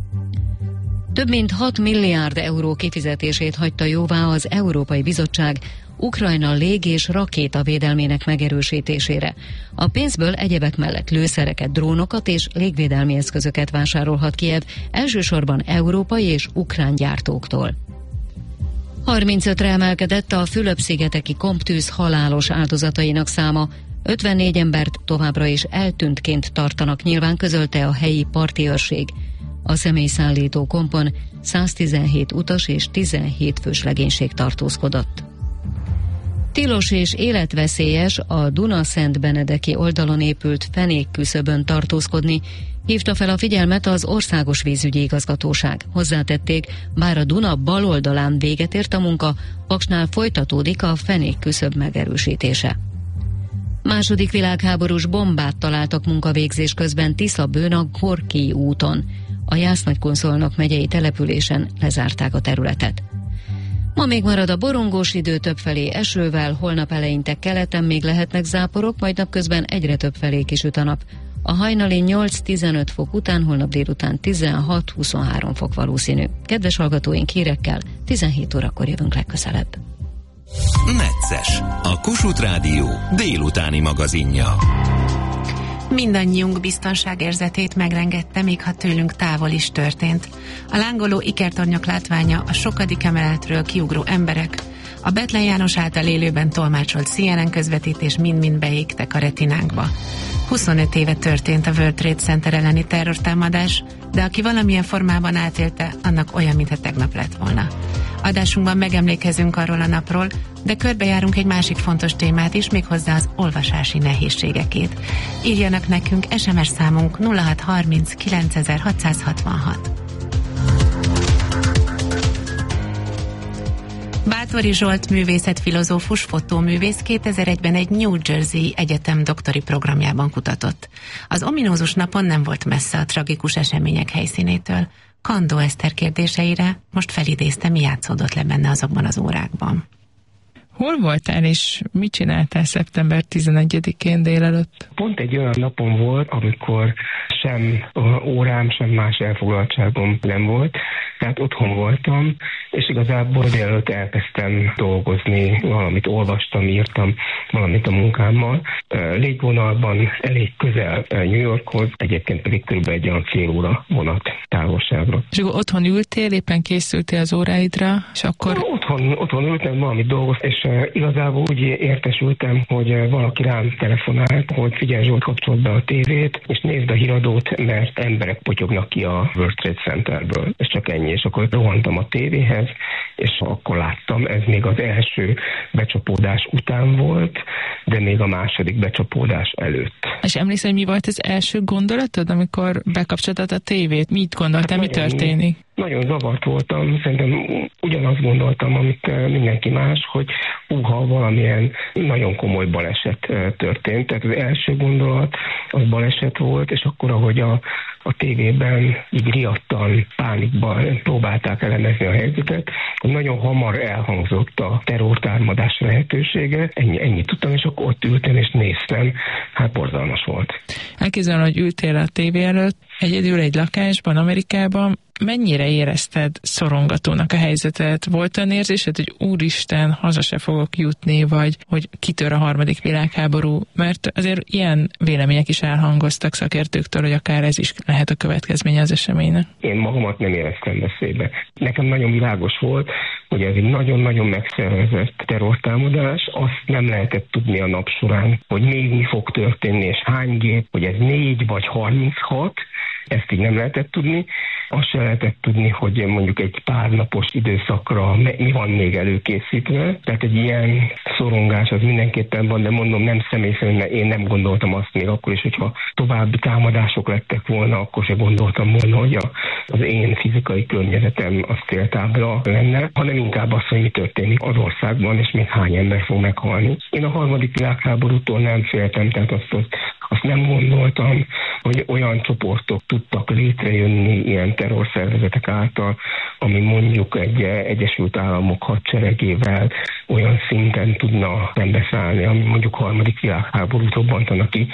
Több mint hat milliárd euró kifizetését hagyta jóvá az Európai Bizottság Ukrajna lég- és rakétavédelmének megerősítésére. A pénzből egyebek mellett lőszereket, drónokat és légvédelmi eszközöket vásárolhat Kijev, elsősorban európai és ukrán gyártóktól. harmincötre emelkedett a Fülöp-szigeteki komptűz halálos áldozatainak száma. ötvennégy embert továbbra is eltűntként tartanak nyilván, közölte a helyi parti őrség. A személyszállító kompon száztizenhét utas és tizenhét fős legénység tartózkodott. Tilos és életveszélyes a Duna-Szent-Benedeki oldalon épült fenékküszöbön tartózkodni, hívta fel a figyelmet az Országos Vízügyi Igazgatóság. Hozzátették, bár a Duna bal oldalán véget ért a munka, Paksnál folytatódik a fenékküszöb megerősítése. Második világháborús bombát találtak munkavégzés közben Tiszabőn a Gorki úton. A Jász-Nagykunszolnok megyei településen lezárták a területet. Ma még marad a borongós idő, többfelé esővel, holnap eleinte keleten még lehetnek záporok, majd napközben egyre többfelé kisüt a nap. A hajnali nyolc-tizenöt fok után, holnap délután tizenhat-huszonhárom fok valószínű. Kedves hallgatóink, hírekkel tizenhét órakor jövünk legközelebb. Necces, a Kossuth Rádió délutáni magazinja. Mindannyiunk biztonságérzetét megrengette, még ha tőlünk távol is történt. A lángoló ikertornyok látványa, a sokadik emeletről kiugró emberek, a Bethlen János által élőben tolmácsolt C N N közvetítés mind-mind beégtek a retinánkba. huszonöt éve történt a World Trade Center elleni terrortámadás, de aki valamilyen formában átélte, annak olyan, mintha tegnap lett volna. Adásunkban megemlékezünk arról a napról, de körbejárunk egy másik fontos témát is, méghozzá az olvasási nehézségekét. Írjanak nekünk, es em es számunk nulla hat harminc kilencezer-hatszázhatvanhat. Báthori Zsolt művészetfilozófus, fotóművész kétezer-egyben egy New Jersey egyetem doktori programjában kutatott. Az ominózus napon nem volt messze a tragikus események helyszínétől. Kandó Eszter kérdéseire most felidézte, mi játszódott le benne azokban az órákban. Hol voltál és mit csináltál szeptember tizenegyedikén délelőtt? Pont egy olyan napon volt, amikor sem órám, sem más elfoglaltságom nem volt, tehát otthon voltam, és igazából délelőtt elkezdtem dolgozni, valamit olvastam, írtam, valamit a munkámmal. Légvonalban elég közel New Yorkhoz, egyébként pedig körülbelül egy olyan fél óra vonat távolságra. És akkor otthon ültél, éppen készültél az óráidra, és akkor... Otthon, otthon ültem, valamit dolgoztam, és uh, igazából úgy értesültem, hogy uh, valaki rám telefonált, hogy figyelj Zsolt, kapcsolt be a tévét, és nézd a híradót, mert emberek potyognak ki a World Trade Centerből. És csak ennyi, és akkor rohantam a tévéhez, és akkor láttam, ez még az első becsapódás után volt, de még a második becsapódás előtt. És emlékszel, hogy mi volt az első gondolatod, amikor bekapcsoltad a tévét? Mit gondoltál, hát mi történik? Nagyon zavart voltam, szerintem ugyanazt gondoltam, amit mindenki más, hogy uha, valamilyen nagyon komoly baleset történt. Tehát az első gondolat az baleset volt, és akkor, ahogy a, a tévében így riadtan, pánikban próbálták elemezni a helyzetet, hogy nagyon hamar elhangzott a terrortámadás lehetősége, ennyi, ennyit tudtam, és akkor ott ültem és néztem, hát borzalmas volt. Elképzelem, hogy ültél a tévé előtt, egyedül egy lakásban, Amerikában. Mennyire érezted szorongatónak a helyzetet? Volt olyan érzésed, hogy úristen, haza se fogok jutni, vagy hogy kitör a harmadik világháború? Mert azért ilyen vélemények is elhangoztak szakértőktől, hogy akár ez is lehet a következménye az eseménynek. Én magamat nem éreztem veszélybe. Nekem nagyon világos volt, hogy ez egy nagyon-nagyon megszervezett terrortámadás, azt nem lehetett tudni a nap során, hogy még mi fog történni, és hány gép, hogy ez négy vagy harminchat, ezt így nem lehetett tudni. Azt se lehetett tudni, hogy mondjuk egy pár napos időszakra mi van még előkészítve. Tehát egy ilyen szorongás az mindenképpen van, de mondom, nem személy szerint, mert én nem gondoltam azt még akkor is, hogyha további támadások lettek volna, akkor se gondoltam volna, hogy a, az én fizikai környezetem az céltábla lenne, hanem inkább az, hogy mi történik az országban, és még hány ember fog meghalni. Én a harmadik világháborútól nem féltem, tehát azt, azt, azt nem gondoltam, hogy olyan csoportok tudtak létrejönni ilyen terrorszervezetek által, ami mondjuk egy Egyesült Államok hadseregével olyan szinten tudna szembeszállni, ami mondjuk harmadik világháborút robbantanak ki.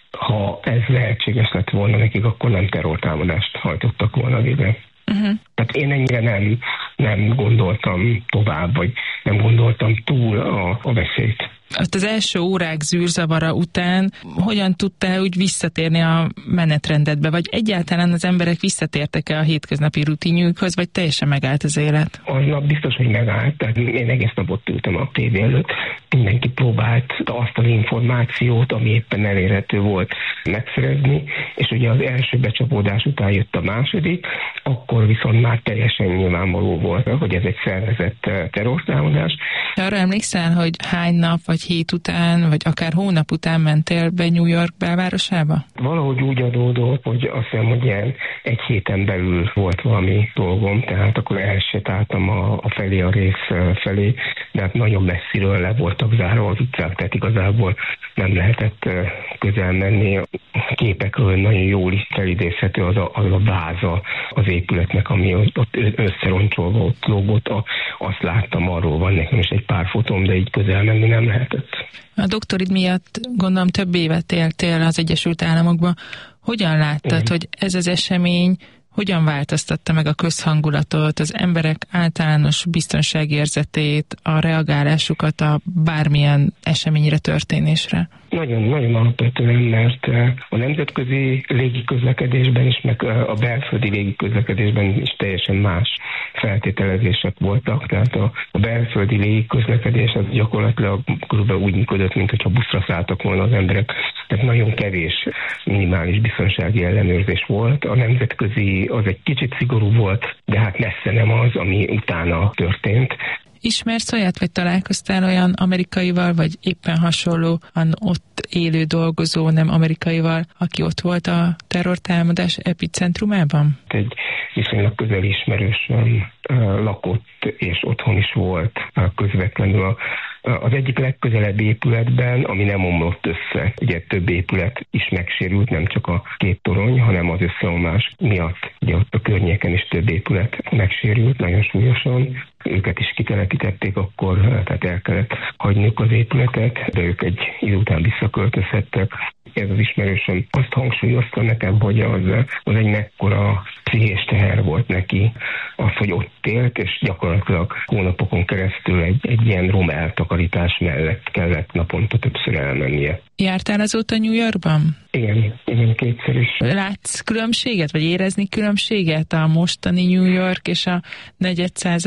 Ha ez lehetséges lett volna nekik, akkor nem terrortámadást hajtottak volna végre. Uh-huh. Tehát én ennyire nem, nem gondoltam tovább, vagy nem gondoltam túl a, a veszélyt. Ott az első órák zűrzavara után hogyan tudtál úgy visszatérni a menetrendedbe, vagy egyáltalán az emberek visszatértek-e a hétköznapi rutinjukhoz, vagy teljesen megállt az élet? Aznap biztos, hogy megállt, tehát én egész napot ültem a tévé előtt, mindenki próbált azt az információt, ami éppen elérhető volt, megszerezni, és ugye az első becsapódás után jött a második, akkor viszont már teljesen nyilvánvaló volt, hogy ez egy szervezett terrortámadás. Arra emlékszel, hogy hány nap vagy hét után, vagy akár hónap után mentél be New York belvárosába? Valahogy úgy adódott, hogy azt hiszem, hogy ilyen egy héten belül volt valami dolgom, tehát akkor elsétáltam a, a felé, a rész felé, de hát nagyon messziről le voltak zárva az utcák, tehát igazából nem lehetett közel menni. A képekről nagyon jól is felidézhető az a, az a váza az épületnek, ami ott összeroncsolva ott lógott. Azt láttam, arról van nekem is egy pár fotóm, de így közel menni nem lehetett. A doktorid miatt gondolom több évet éltél az Egyesült Államokban. Hogyan láttad, Igen. hogy ez az esemény hogyan változtatta meg a közhangulatot, az emberek általános biztonságérzetét, a reagálásukat a bármilyen eseményre, történésre? Nagyon-nagyon alapvetően, mert a nemzetközi légiközlekedésben is, meg a belföldi légiközlekedésben is teljesen más feltételezések voltak. Tehát a, a belföldi légiközlekedés az gyakorlatilag körülbelül úgy működött, mint hogyha buszra szálltak volna az emberek. Tehát nagyon kevés minimális biztonsági ellenőrzés volt. A nemzetközi az egy kicsit szigorú volt, de hát messze nem az, ami utána történt. Ismersz olyat, vagy találkoztál olyan amerikaival, vagy éppen hasonlóan ott élő, dolgozó nem amerikaival, aki ott volt a terrortámadás epicentrumában? Egy viszonylag közeli ismerősöm lakott, és otthon is volt közvetlenül a az egyik legközelebb épületben, ami nem omlott össze. Ugye több épület is megsérült, nem csak a két torony, hanem az összeomlás miatt. Ugye ott a környéken is több épület megsérült, nagyon súlyosan. Őket is kitelepítették akkor, tehát el kellett hagyniuk az épületet, de ők egy idő után visszaköltözhettek. Ez az ismerősöm azt hangsúlyozta nekem, hogy az, az egy mekkora pszichés teher volt neki az, hogy ott élt, és gyakorlatilag hónapokon keresztül egy, egy ilyen romeltakarítás mellett kellett naponta többször elmennie. Jártál azóta New Yorkban? Igen, igen, kétszer is. Látsz különbséget, vagy érezni különbséget a mostani New York és a negyed századdal ezelőtt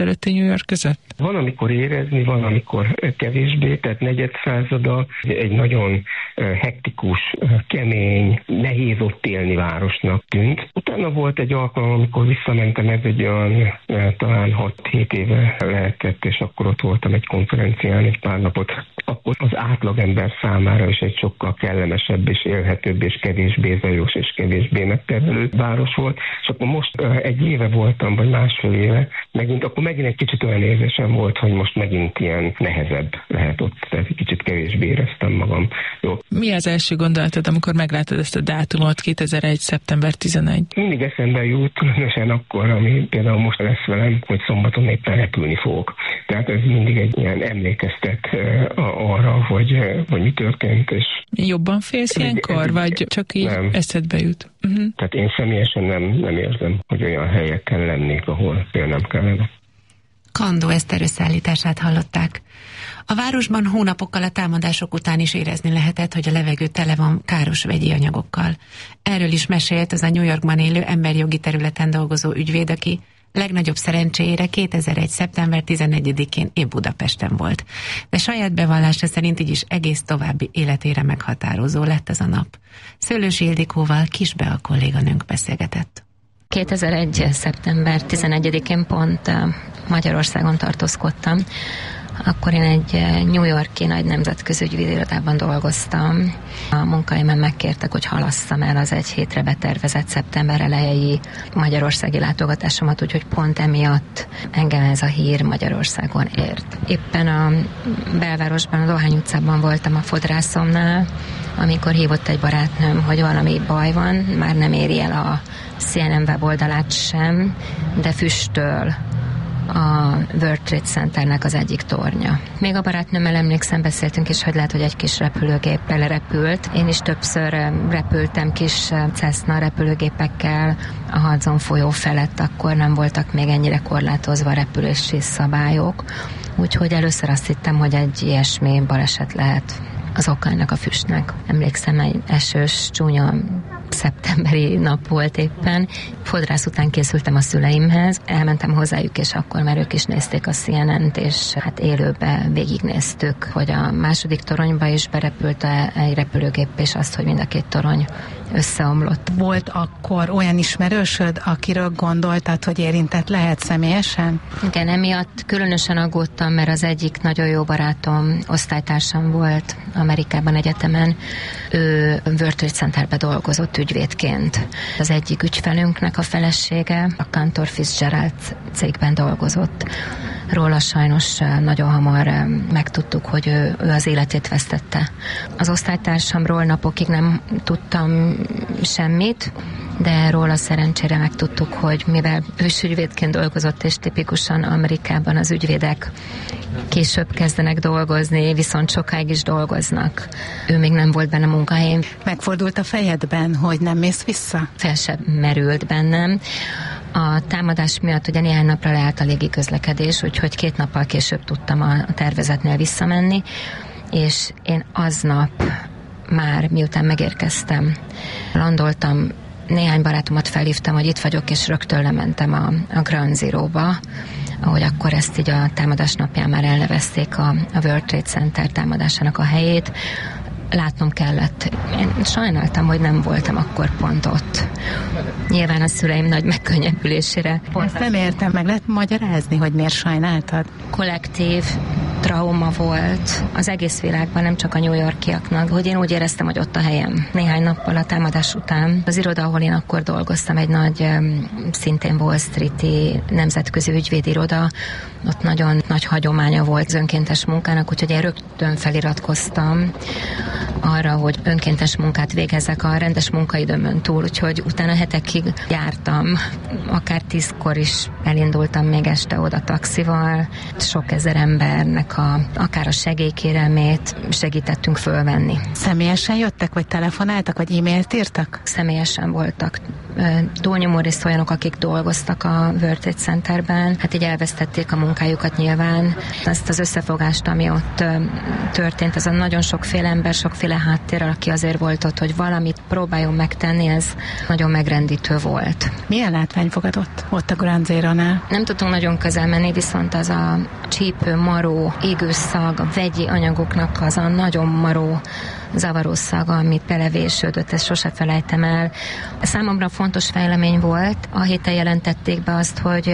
ezelőtti New York között? Van, amikor érezni, van, amikor kevésbé, tehát negyed százada egy nagyon hektikus, kemény, nehéz ott élni városnak tűnt. Utána volt egy alkalom, amikor visszamentem, ez egy olyan talán hat-hét éve lehetett, és akkor ott voltam egy konferencián egy pár napot. Akkor az átlagember számára is egy sokkal kellemesebb és élhetőbb és kevésbé zajos és kevésbé megterhelő város volt. És akkor most egy éve voltam, vagy másfél éve, megint, akkor megint egy kicsit olyan érzésem volt, hogy most megint ilyen nehezebb lehet ott, tehát egy kicsit kevésbé éreztem magam. Jó. Mi az első gondolatod, amikor meglátod ezt a dátumot, kétezer-egy. szeptember tizenegy? Mindig eszembe jut, különösen akkor, ami például most lesz velem, hogy szombaton éppen repülni fogok. Tehát ez mindig egy ilyen emlékeztet arra, hogy, hogy mi történt. És jobban félsz ilyenkor, vagy csak így nem. Eszedbe jut? Uh-huh. Tehát én személyesen nem, nem érzem, hogy olyan helyeken lennék, ahol félnem kellene. Kandó Eszter összeállítását hallották. A városban hónapokkal a támadások után is érezni lehetett, hogy a levegő tele van káros vegyi anyagokkal. Erről is mesélt az a New Yorkban élő emberjogi területen dolgozó ügyvéd, aki legnagyobb szerencséjére kétezer-egy. szeptember tizenegyedikén épp Budapesten volt. De saját bevallása szerint így is egész további életére meghatározó lett ez a nap. Szőlősi Ildikóval Kisbe a kolléganőnk beszélgetett. kétezer-egy. szeptember tizenegyedikén pont Magyarországon tartózkodtam. Akkor én egy New York-i nagy nemzetközi ügyvédirodában dolgoztam. A munkahelyemen megkértek, hogy halasszam el az egy hétre betervezett szeptember elejei magyarországi látogatásomat, úgyhogy pont emiatt engem ez a hír Magyarországon ért. Éppen a belvárosban, a Dohány utcában voltam a fodrászomnál, amikor hívott egy barátnőm, hogy valami baj van, már nem éri el a C N N weboldalát sem, de füstöl a World Trade Centernek az egyik tornya. Még a barátnőmmel emlékszem, beszéltünk is, hogy lehet, hogy egy kis repülőgéppel repült. Én is többször repültem kis Cessna repülőgépekkel a Hudson folyó felett, akkor nem voltak még ennyire korlátozva a repülési szabályok. Úgyhogy először azt hittem, hogy egy ilyesmi baleset lehet az oka ennek a füstnek. Emlékszem, egy esős, csúnya szeptemberi nap volt éppen. Fodrász után készültem a szüleimhez, elmentem hozzájuk, és akkor már ők is nézték a C N N-t, és hát élőbe végignéztük, hogy a második toronyba is berepült egy repülőgép, és azt, hogy mind a két torony összeomlott. Volt akkor olyan ismerősöd, akiről gondoltad, hogy érintett lehet személyesen? Igen, emiatt különösen aggódtam, mert az egyik nagyon jó barátom, osztálytársam volt Amerikában egyetemen. Ő World Trade Centerbe dolgozott ügyvédként. Az egyik ügyfelünknek a felesége a Cantor Fitzgerald cégben dolgozott. Róla sajnos nagyon hamar megtudtuk, hogy ő, ő az életét vesztette. Az osztálytársamról napokig nem tudtam semmit, de róla szerencsére megtudtuk, hogy mivel ő is ügyvédként dolgozott, és tipikusan Amerikában az ügyvédek később kezdenek dolgozni, viszont sokáig is dolgoznak. Ő még nem volt benne munkahelyén. Megfordult a fejedben, hogy nem mész vissza? Fel sem merült bennem. A támadás miatt ugye néhány napra leállt a légiközlekedés, úgyhogy két nappal később tudtam a tervezetnél visszamenni, és én aznap már, miután megérkeztem, landoltam, néhány barátomat felhívtam, hogy itt vagyok, és rögtön lementem a, a Ground Zero-ba, ahogy akkor ezt így a támadás napján már elnevezték a, a World Trade Center támadásának a helyét. Látnom kellett. Én sajnáltam, hogy nem voltam akkor pont ott. Nyilván a szüleim nagy megkönnyebbülésére. Ezt nem értem, meg lehet magyarázni, hogy miért sajnáltad? Kollektív trauma volt az egész világban, nem csak a New Yorkiaknak, hogy én úgy éreztem, hogy ott a helyem. Néhány nappal a támadás után az iroda, ahol én akkor dolgoztam, egy nagy, szintén Wall Street-i nemzetközi ügyvédiroda, ott nagyon nagy hagyománya volt az önkéntes munkának, úgyhogy én rögtön feliratkoztam arra, hogy önkéntes munkát végezzek a rendes munkaidőmön túl, úgyhogy utána hetekig jártam, akár tízkor is elindultam még este oda taxival, sok ezer embernek a, akár a segélykérelmét segítettünk fölvenni. Személyesen jöttek, vagy telefonáltak, vagy e-mailt írtak? Személyesen voltak. Túlnyomó részt olyanok, akik dolgoztak a World Trade Centerben, hát így elvesztették a munkájukat nyilván. Ezt az összefogást, ami ott történt, az a nagyon sokféle ember, sokféle féle háttérrel, aki azért volt ott, hogy valamit próbáljon megtenni, ez nagyon megrendítő volt. Milyen látvány fogadott ott a Ground Zero-nál? Nem tudtunk nagyon közel menni, viszont az a csípő, maró, égő szag, a vegyi anyagoknak az a nagyon maró, zavaró szaga, amit belevésődött, ezt sose felejtem el. Számomra fontos fejlemény volt, a héten jelentették be azt, hogy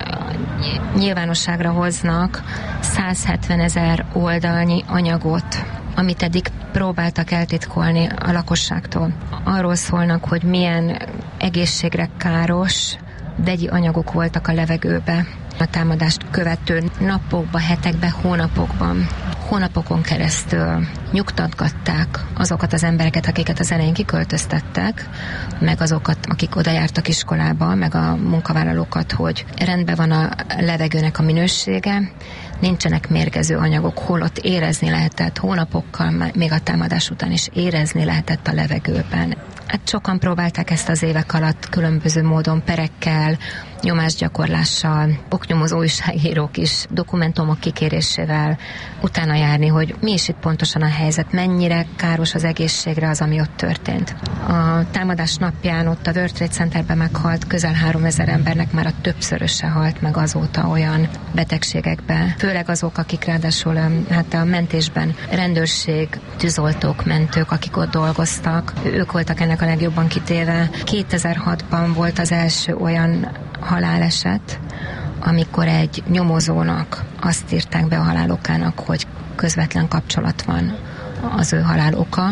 nyilvánosságra hoznak száz hetven ezer oldalnyi anyagot, amit eddig próbáltak eltitkolni a lakosságtól. Arról szólnak, hogy milyen egészségre káros vegyi anyagok voltak a levegőbe a támadást követő napokban, hetekben, hónapokban. Hónapokon keresztül nyugtatgatták azokat az embereket, akiket az elején kiköltöztettek, meg azokat, akik oda jártak iskolába, meg a munkavállalókat, hogy rendben van a levegőnek a minősége, nincsenek mérgező anyagok, holott érezni lehetett hónapokkal, még a támadás után is érezni lehetett a levegőben. Hát sokan próbálták ezt az évek alatt különböző módon, perekkel, nyomásgyakorlással, oknyomozó újságírók is dokumentumok kikérésével utána járni, hogy mi is itt pontosan a helyzet, mennyire káros az egészségre az, ami ott történt. A támadás napján ott a World Trade Centerben meghalt közel háromezer embernek már a többszöröse halt meg azóta olyan betegségekbe. Főleg azok, akik ráadásul hát a mentésben rendőrség, tűzoltók, mentők, akik ott dolgoztak, ők voltak ennek a legjobban kitéve. kétezer-hatban volt az első olyan haláleset, amikor egy nyomozónak azt írták be a halálokának, hogy közvetlen kapcsolat van az ő haláloka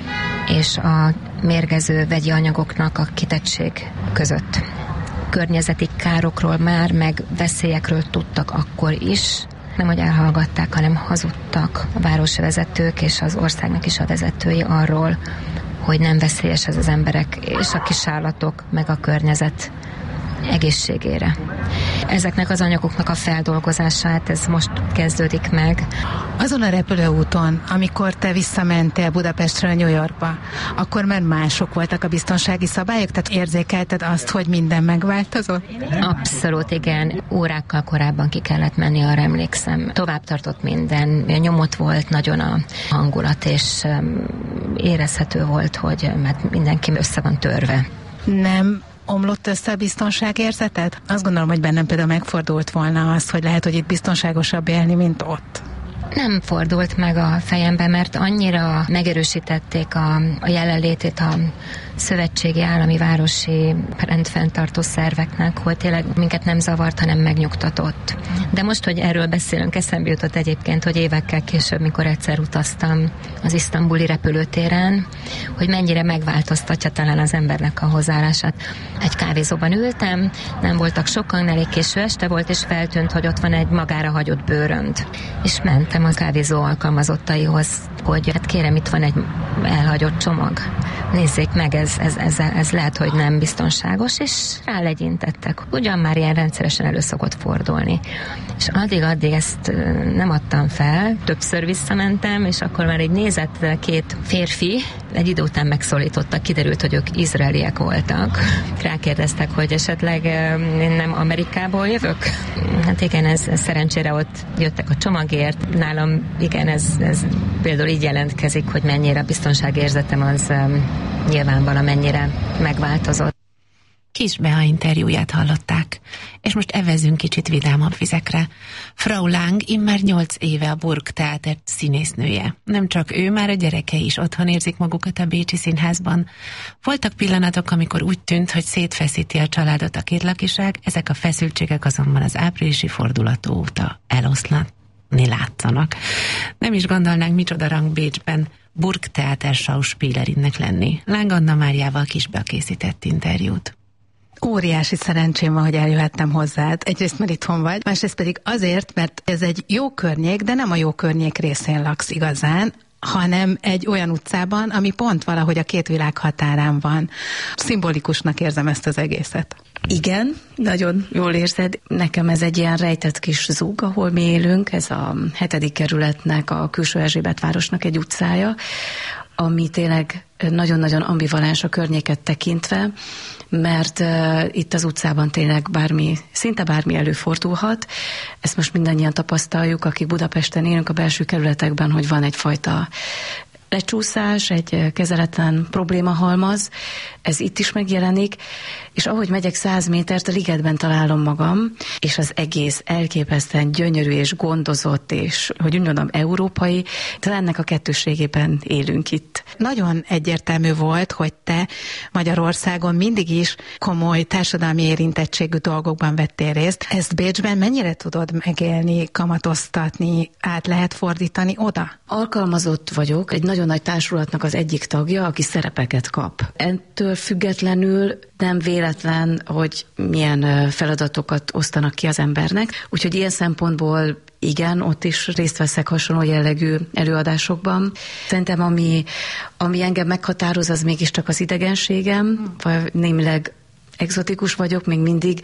és a mérgező vegyi anyagoknak a kitettség között. Környezeti károkról már, meg veszélyekről tudtak akkor is, nem hogy elhallgatták, hanem hazudtak a városvezetők és az országnak is a vezetői arról, hogy nem veszélyes ez az emberek és a kisállatok, meg a környezet egészségére. Ezeknek az anyagoknak a feldolgozását, ez most kezdődik meg. Azon a repülőúton, amikor te visszamentél Budapestről New Yorkba, akkor már mások voltak a biztonsági szabályok? Tehát érzékelted azt, hogy minden megváltozott? Abszolút, igen. Órákkal korábban ki kellett menni, arra emlékszem. Tovább tartott minden. Nyomott volt nagyon a hangulat, és érezhető volt, hogy mert mindenki össze van törve. Nem omlott össze a biztonságérzeted? Azt gondolom, hogy bennem például megfordult volna az, hogy lehet, hogy itt biztonságosabb élni, mint ott. Nem fordult meg a fejembe, mert annyira megerősítették a, a jelenlétét a szövetségi állami városi rendfenntartó szerveknek, hogy tényleg minket nem zavart, hanem megnyugtatott. De most, hogy erről beszélünk, eszembe jutott egyébként, hogy évekkel később, mikor egyszer utaztam az isztambuli repülőtéren, hogy mennyire megváltoztatja talán az embernek a hozzáállását. Egy kávézóban ültem, nem voltak sokan, elég késő este volt, és feltűnt, hogy ott van egy magára hagyott bőrönd. És mentem a kávézó alkalmazottaihoz, hogy hát kérem, itt van egy elhagyott csomag. Nézzék meg, ez, ez, ez, ez lehet, hogy nem biztonságos, és rálegyintettek. Ugyan már ilyen rendszeresen elő szokott fordulni. És addig-addig ezt nem adtam fel, többször visszamentem, és akkor már egy nézett két férfi, egy idő után megszólítottak, kiderült, hogy ők izraeliek voltak. Rákérdeztek, hogy esetleg én nem Amerikából jövök? Hát igen, ez, ez szerencsére ott jöttek a csomagért. Nálam igen, ez, ez például így jelentkezik, hogy mennyire a biztonságérzetem az um, nyilván valamennyire megváltozott. Kis Bea interjúját hallották, és most evezünk kicsit vidámabb vizekre. Frau Lang immár nyolc éve a Burgtheater színésznője. Nem csak ő, már a gyerekei is otthon érzik magukat a bécsi színházban. Voltak pillanatok, amikor úgy tűnt, hogy szétfeszíti a családot a kétlakiság, ezek a feszültségek azonban az áprilisi fordulat óta eloszlatni látszanak. Nem is gondolnánk, micsoda rang Bécsben Burgtheater Schauspielerinnek lenni. Lang Anna Máriával Kis Bea készített interjút. Óriási szerencsém van, hogy eljöhettem hozzád. Egyrészt, mert itthon vagy, másrészt pedig azért, mert ez egy jó környék, de nem a jó környék részén laksz igazán, hanem egy olyan utcában, ami pont valahogy a két világ határán van. Szimbolikusnak érzem ezt az egészet. Igen, nagyon jól érzed. Nekem ez egy ilyen rejtett kis zúg, ahol mi élünk. Ez a hetedik kerületnek, a Külső Erzsébet városnak egy utcája, ami tényleg nagyon-nagyon ambivalens a környéket tekintve, mert uh, itt az utcában tényleg bármi, szinte bármi előfordulhat. Ezt most mindannyian tapasztaljuk, akik Budapesten élünk a belső kerületekben, hogy van egyfajta lecsúszás, egy kezeletlen problémahalmaz, ez itt is megjelenik, és ahogy megyek száz métert, a ligetben találom magam, és az egész elképesztően gyönyörű és gondozott, és hogy úgy mondom, európai, talán ennek a kettőségében élünk itt. Nagyon egyértelmű volt, hogy te Magyarországon mindig is komoly társadalmi érintettségű dolgokban vettél részt. Ezt Bécsben mennyire tudod megélni, kamatoztatni, át lehet fordítani oda? Alkalmazott vagyok, egy nagyon nagy társulatnak az egyik tagja, aki szerepeket kap. Ettől függetlenül nem véletlen, hogy milyen feladatokat osztanak ki az embernek, úgyhogy ilyen szempontból igen, ott is részt veszek hasonló jellegű előadásokban. Szerintem ami, ami engem meghatároz, az mégiscsak az idegenségem, vagy némileg egzotikus vagyok még mindig,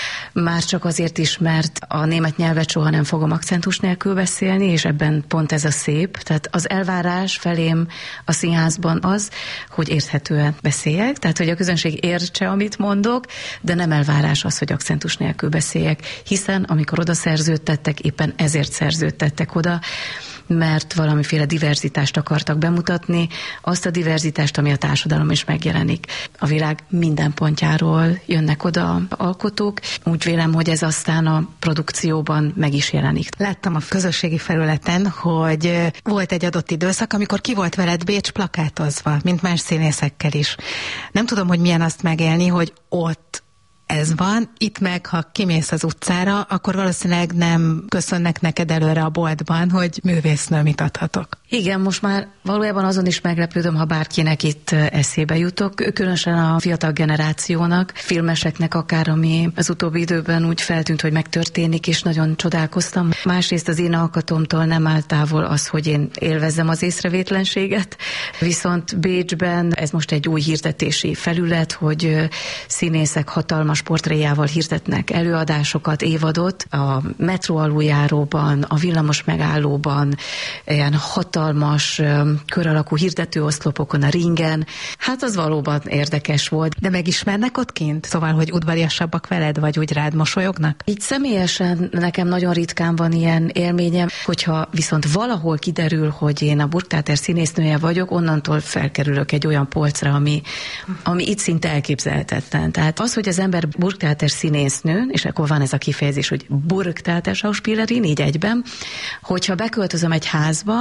már csak azért is, mert a német nyelvet soha nem fogom akcentus nélkül beszélni, és ebben pont ez a szép. Tehát az elvárás felém a színházban az, hogy érthetően beszéljek, tehát hogy a közönség értse, amit mondok, de nem elvárás az, hogy akcentus nélkül beszéljek, hiszen amikor oda szerződtettek, éppen ezért szerződtettek oda, mert valamiféle diverzitást akartak bemutatni, azt a diverzitást, ami a társadalom is megjelenik. A világ minden pontjáról jönnek oda alkotók. Úgy vélem, hogy ez aztán a produkcióban meg is jelenik. Láttam a közösségi felületen, hogy volt egy adott időszak, amikor ki volt veled Bécs plakátozva, mint más színészekkel is. Nem tudom, hogy milyen azt megélni, hogy ott ez van, itt meg, ha kimész az utcára, akkor valószínűleg nem köszönnek neked előre a boltban, hogy művésznő, mit adhatok. Igen, most már valójában azon is meglepődöm, ha bárkinek itt eszébe jutok, különösen a fiatal generációnak, filmeseknek akár, ami az utóbbi időben úgy feltűnt, hogy megtörténik, és nagyon csodálkoztam. Másrészt az én alkatomtól nem áll távol az, hogy én élvezzem az észrevétlenséget, viszont Bécsben ez most egy új hirdetési felület, hogy színészek hatalmas portréjával hirdetnek előadásokat, évadot, a metró aluljáróban, a villamos megállóban, ilyen hatalmas kör alakú hirdetőoszlopokon, a ringen. Hát az valóban érdekes volt. De megismernek ott kint? Szóval, hogy udvariasabbak veled, vagy úgy rád mosolyognak? Így személyesen nekem nagyon ritkán van ilyen élményem, hogyha viszont valahol kiderül, hogy én a Burgtheater színésznője vagyok, onnantól felkerülök egy olyan polcra, ami, ami itt szinte elképzelhetetlen. Tehát az, hogy az ember Burgtheater színésznő, és akkor van ez a kifejezés, hogy Burgtheater Schauspielerin, így egyben, hogyha beköltözöm egy házba,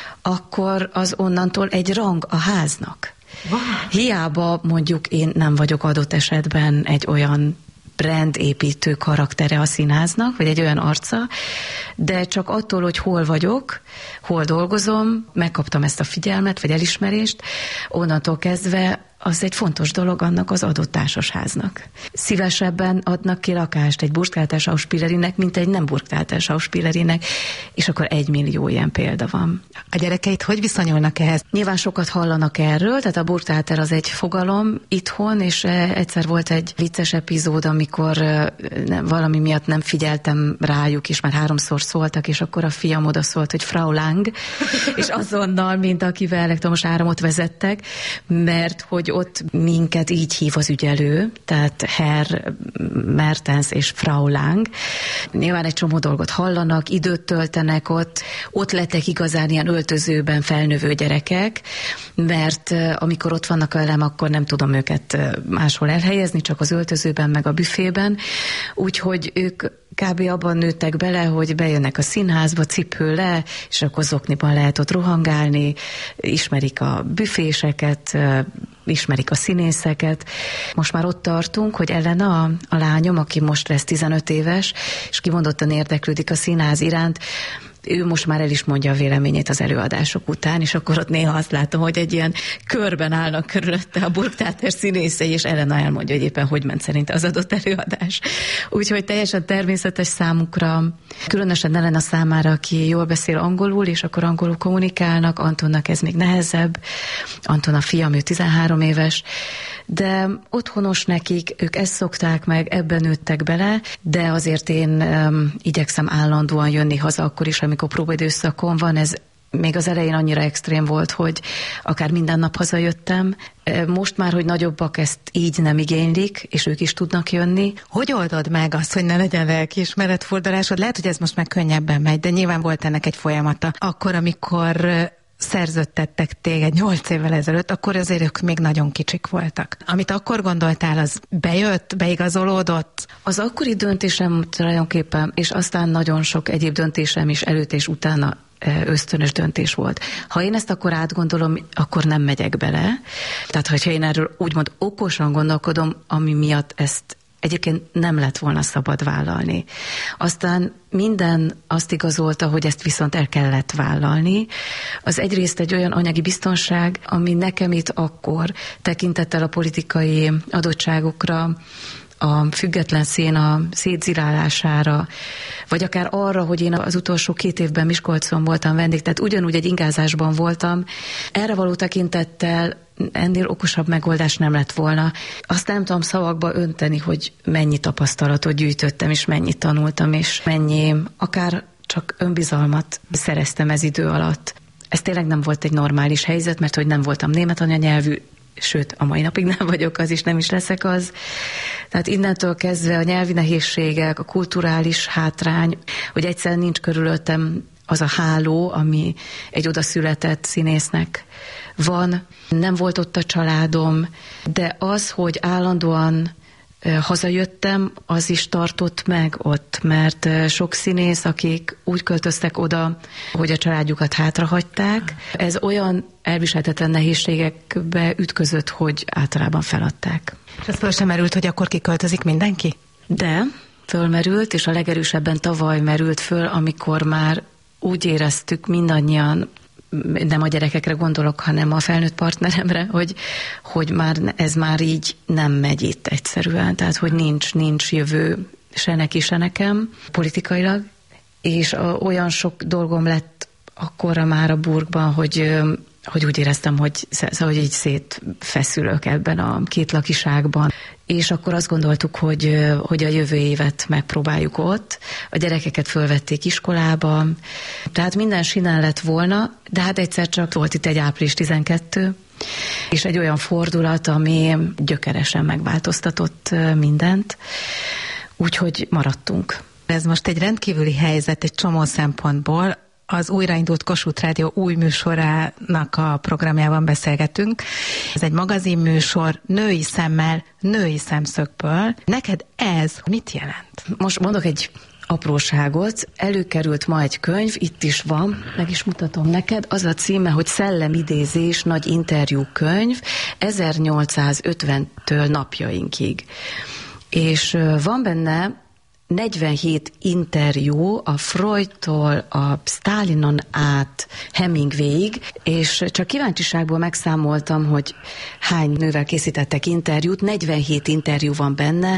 akkor az onnantól egy rang a háznak. Wow. Hiába mondjuk én nem vagyok adott esetben egy olyan brandépítő karaktere a színháznak, vagy egy olyan arca, de csak attól, hogy hol vagyok, hol dolgozom, megkaptam ezt a figyelmet, vagy elismerést, onnantól kezdve az egy fontos dolog annak az adott társasháznak. Szívesebben adnak ki lakást egy Burgtheater Schauspielerinek, mint egy nem Burgtheater Schauspielerinek, és akkor egy millió ilyen példa van. A gyerekeit hogy viszonyulnak ehhez? Nyilván sokat hallanak erről, tehát a Burgtheater az egy fogalom itthon, és egyszer volt egy vicces epizód, amikor valami miatt nem figyeltem rájuk, és már háromszor szóltak, és akkor a fiam oda szólt, hogy Frau Lang, és azonnal, mint akivel elektromos áramot vezettek, mert hogy ott minket így hív az ügyelő, tehát Herr Mertens és Frau Lang. Nyilván egy csomó dolgot hallanak, időt töltenek ott, ott lettek igazán ilyen öltözőben felnövő gyerekek, mert amikor ott vannak velem, akkor nem tudom őket máshol elhelyezni, csak az öltözőben, meg a büfében, úgyhogy ők kb. Abban nőttek bele, hogy bejönnek a színházba, cipő le, és akkor zokniban lehet ott rohangálni, ismerik a büféseket, ismerik a színészeket. Most már ott tartunk, hogy Elena, a lányom, aki most lesz tizenöt éves, és kimondottan érdeklődik a színház iránt, ő most már el is mondja a véleményét az előadások után, és akkor ott néha azt látom, hogy egy ilyen körben állnak körülötte a Burgtheater színészei, és Elena elmondja, hogy éppen hogy ment szerint az adott előadás. Úgyhogy teljesen természetes számukra, különösen Elena számára, aki jól beszél angolul, és akkor angolul kommunikálnak, Antonnak ez még nehezebb, Anton a fiam, ő tizenhárom éves, de otthonos nekik, ők ezt szokták meg, ebben nőttek bele, de azért én um, igyekszem állandóan jönni haza akkor is, amikor próbaidőszakon van, ez még az elején annyira extrém volt, hogy akár minden nap hazajöttem. Most már, hogy nagyobbak ezt így nem igénylik, és ők is tudnak jönni. Hogy oldod meg azt, hogy ne legyen lelkiismeretfurdalásod? Lehet, hogy ez most már könnyebben megy, de nyilván volt ennek egy folyamata. Akkor, amikor szerződtettek téged nyolc évvel ezelőtt, akkor azért ők még nagyon kicsik voltak. Amit akkor gondoltál, az bejött, beigazolódott? Az akkori döntésem tulajdonképpen, és aztán nagyon sok egyéb döntésem is előtt és utána ösztönös döntés volt. Ha én ezt akkor átgondolom, akkor nem megyek bele. Tehát, hogyha én erről úgymond okosan gondolkodom, ami miatt ezt egyébként nem lett volna szabad vállalni. Aztán minden azt igazolta, hogy ezt viszont el kellett vállalni. Az egyrészt egy olyan anyagi biztonság, ami nekem itt akkor tekintettel a politikai adottságokra, a független széna szétzilálására, vagy akár arra, hogy én az utolsó két évben Miskolcon voltam vendég, tehát ugyanúgy egy ingázásban voltam. Erre való tekintettel ennél okosabb megoldás nem lett volna. Azt nem tudom szavakba önteni, hogy mennyi tapasztalatot gyűjtöttem, és mennyit tanultam, és mennyi akár csak önbizalmat szereztem ez idő alatt. Ez tényleg nem volt egy normális helyzet, mert hogy nem voltam német anyanyelvű, sőt, a mai napig nem vagyok az, és nem is leszek az. Tehát innentől kezdve a nyelvi nehézségek, a kulturális hátrány, hogy egyszerűen nincs körülöttem az a háló, ami egy odaszületett színésznek van. Nem volt ott a családom, de az, hogy állandóan hazajöttem, az is tartott meg ott, mert sok színész, akik úgy költöztek oda, hogy a családjukat hátrahagyták, ez olyan elviselhetetlen nehézségekbe ütközött, hogy általában feladták. És ez föl sem merült, hogy akkor kiköltözik mindenki? De fölmerült, és a legerősebben tavaly merült föl, amikor már úgy éreztük mindannyian, nem a gyerekekre gondolok, hanem a felnőtt partneremre, hogy, hogy már ez már így nem megy itt egyszerűen, tehát hogy nincs, nincs jövő se neki, se nekem politikailag, és a, olyan sok dolgom lett akkorra már a burgban, hogy, hogy úgy éreztem, hogy, hogy így szétfeszülök ebben a két lakiságban. És akkor azt gondoltuk, hogy, hogy a jövő évet megpróbáljuk ott. A gyerekeket fölvették iskolába, tehát minden sinen lett volna, de hát egyszer csak volt itt egy április tizenkettő, és egy olyan fordulat, ami gyökeresen megváltoztatott mindent, úgyhogy maradtunk. Ez most egy rendkívüli helyzet egy csomó szempontból. Az újraindult Kossuth Rádió új műsorának a programjában beszélgetünk. Ez egy magazinműsor női szemmel, női szemszögből. Neked ez mit jelent? Most mondok egy apróságot. Előkerült ma egy könyv, itt is van, meg is mutatom neked. Az a címe, hogy Szellemidézés, nagy interjú könyv, ezernyolcszázötventől napjainkig. És van benne negyvenhét interjú a Freudtól a Stalinon át Hemingwayig, és csak kíváncsiságból megszámoltam, hogy hány nővel készítettek interjút. negyvenhét interjú van benne,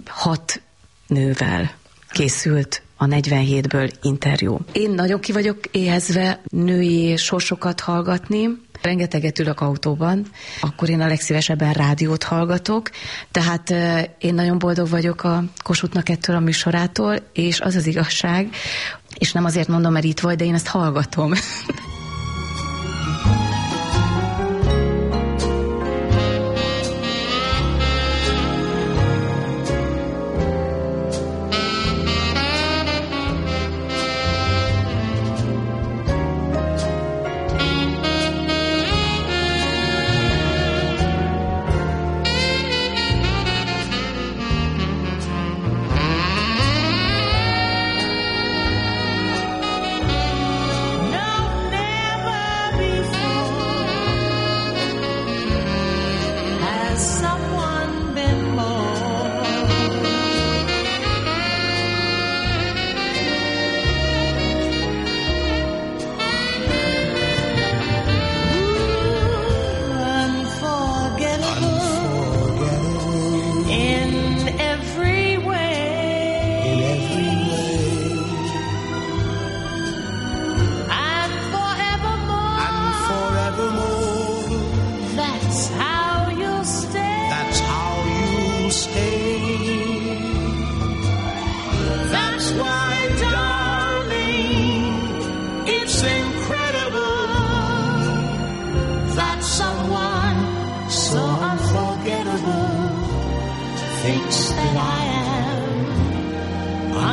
hat nővel készült a negyvenhétből interjú. Én nagyon ki vagyok éhezve női sorsokat hallgatni, rengeteget ülök autóban, akkor én a legszívesebben rádiót hallgatok, tehát én nagyon boldog vagyok a Kossuthnak ettől a műsorától, és az az igazság, és nem azért mondom, mert itt vagy, de én ezt hallgatom.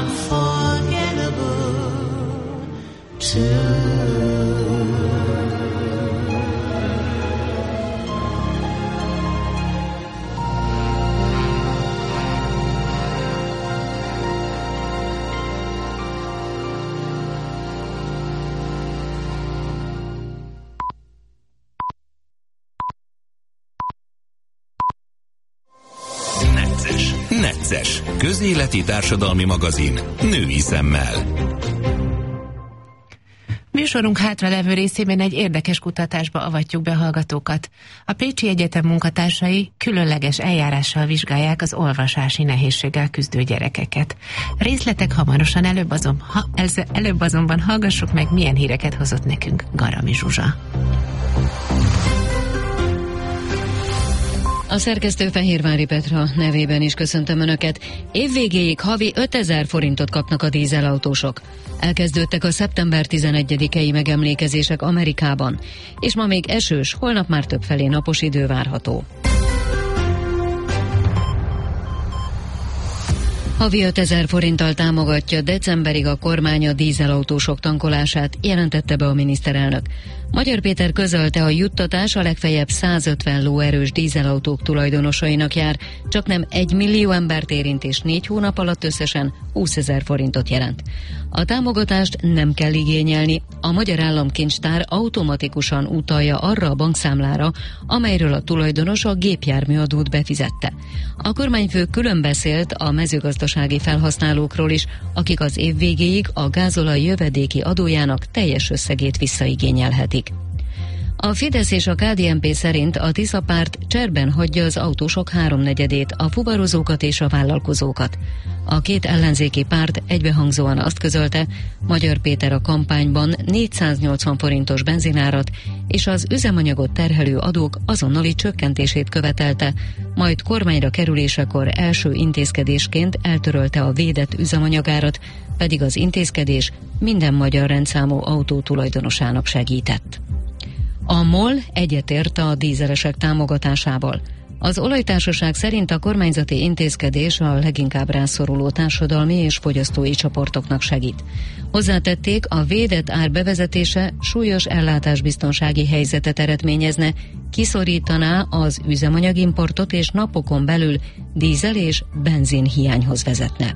Unforgettable too. Necces, közéleti társadalmi magazin női szemmel. Műsorunk hátralevő részében egy érdekes kutatásba avatjuk be hallgatókat. A Pécsi Egyetem munkatársai különleges eljárással vizsgálják az olvasási nehézséggel küzdő gyerekeket. Részletek hamarosan, előbb, azon, ha, előbb azonban hallgassuk meg, milyen híreket hozott nekünk Garami Zsuzsa. A szerkesztő Fehérvári Petra nevében is köszöntöm Önöket. Évvégéig havi ötezer forintot kapnak a dízelautósok. Elkezdődtek a szeptember tizenegyedikei megemlékezések Amerikában, és ma még esős, holnap már többfelé napos idő várható. Havi ötezer forinttal támogatja decemberig a kormány a dízelautósok tankolását, jelentette be a miniszterelnök. Magyar Péter közölte, a juttatás a legfeljebb százötven lóerős dízelautók tulajdonosainak jár, csaknem egy millió embert érint, és négy hónap alatt összesen húszezer forintot jelent. A támogatást nem kell igényelni, a Magyar Államkincstár automatikusan utalja arra a bankszámlára, amelyről a tulajdonos a gépjárműadót befizette. A kormányfő külön beszélt a mezőgazdasági felhasználókról is, akik az év végéig a gázolaj jövedéki adójának teljes összegét visszaigényelhetik. A Fidesz és a ká dé en pé szerint a Tisza párt cserben hagyja az autósok háromnegyedét, a fuvarozókat és a vállalkozókat. A két ellenzéki párt egybehangzóan azt közölte, Magyar Péter a kampányban négyszáznyolcvan forintos benzinárat és az üzemanyagot terhelő adók azonnali csökkentését követelte, majd kormányra kerülésekor első intézkedésként eltörölte a védett üzemanyagárat, pedig az intézkedés minden magyar rendszámú autó tulajdonosának segített. A MOL egyetért a dízelesek támogatásával. Az olajtársaság szerint a kormányzati intézkedés a leginkább rászoruló társadalmi és fogyasztói csoportoknak segít. Hozzátették, a védett ár bevezetése súlyos ellátásbiztonsági helyzetet eredményezne, kiszorítaná az üzemanyagimportot és napokon belül dízel és benzin hiányhoz vezetne.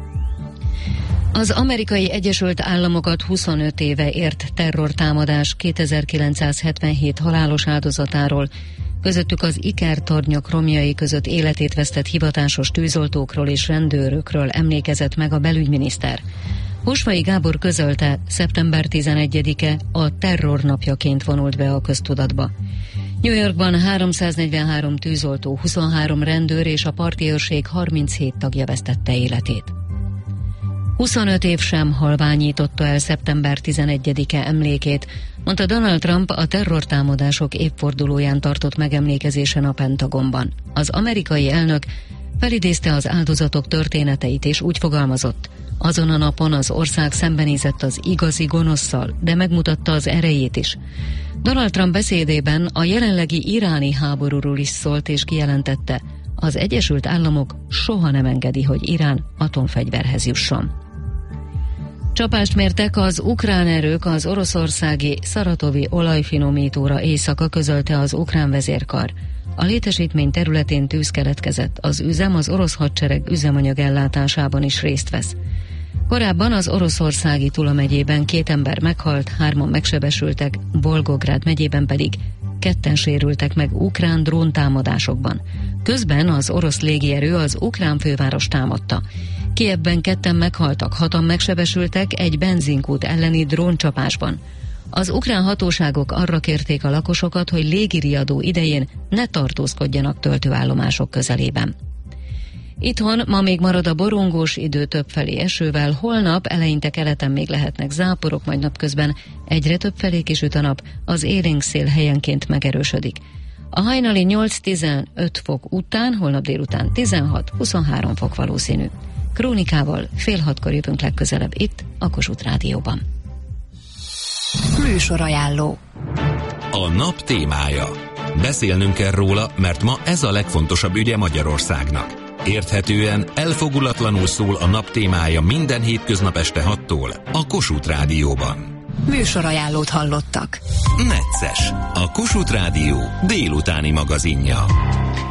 Az Amerikai Egyesült Államokat huszonöt éve ért terrortámadás kétezer-kilencszázhetvenhét halálos áldozatáról, közöttük az ikertornyok romjai között életét vesztett hivatásos tűzoltókról és rendőrökről emlékezett meg a belügyminiszter. Husvai Gábor közölte, szeptember tizenegyedike a terrornapjaként vonult be a köztudatba. New Yorkban háromszáznegyvenhárom tűzoltó, huszonhárom rendőr és a parti őrség harminchét tagja vesztette életét. huszonöt év sem halványította el szeptember tizenegyedike emlékét, mondta Donald Trump a terrortámadások évfordulóján tartott megemlékezésen a Pentagonban. Az amerikai elnök felidézte az áldozatok történeteit és úgy fogalmazott, azon a napon az ország szembenézett az igazi gonoszszal, de megmutatta az erejét is. Donald Trump beszédében a jelenlegi iráni háborúról is szólt és kijelentette, az Egyesült Államok soha nem engedi, hogy Irán atomfegyverhez jusson. Csapást mértek az ukrán erők az oroszországi szaratovi olajfinomítóra éjszaka, közölte az ukrán vezérkar. A létesítmény területén tűz keletkezett, az üzem az orosz hadsereg üzemanyag ellátásában is részt vesz. Korábban az oroszországi Tula megyében két ember meghalt, hárman megsebesültek, Volgográd megyében pedig ketten sérültek meg ukrán dróntámadásokban. Közben az orosz légierő az ukrán főváros támadta. Kijevben ketten meghaltak, hatan megsebesültek egy benzinkút elleni dróncsapásban. Az ukrán hatóságok arra kérték a lakosokat, hogy légiriadó idején ne tartózkodjanak töltőállomások közelében. Itthon ma még marad a borongós idő, többfelé esővel, holnap eleinte keleten még lehetnek záporok, majd napközben egyre többfelé kisüt a nap, az élénk szél helyenként megerősödik. A hajnali nyolc-tizenöt fok után, holnap délután tizenhat-huszonhárom fok valószínű. Krónikával fél hatkor jövünk legközelebb itt, a Kossuth Rádióban. Műsorajánló. A nap témája. Beszélnünk kell róla, mert ma ez a legfontosabb ügye Magyarországnak. Érthetően, elfogulatlanul szól a nap témája minden hétköznap este hattól a Kossuth Rádióban. Műsorajánlót hallottak. Necces, a Kossuth Rádió délutáni magazinja.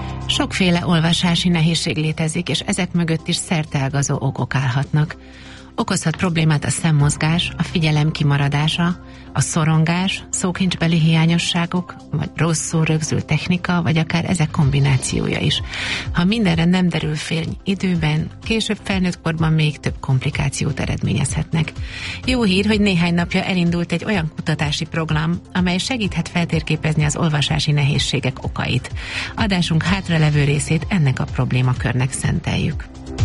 Sokféle olvasási nehézség létezik, és ezek mögött is szerteágazó okok állhatnak. Okozhat problémát a szemmozgás, a figyelem kimaradása, a szorongás, szókincsbeli hiányosságok, vagy rosszul rögzült technika, vagy akár ezek kombinációja is. Ha mindenre nem derül fény időben, később felnőtt korban még több komplikációt eredményezhetnek. Jó hír, hogy néhány napja elindult egy olyan kutatási program, amely segíthet feltérképezni az olvasási nehézségek okait. Adásunk hátralevő részét ennek a problémakörnek szenteljük.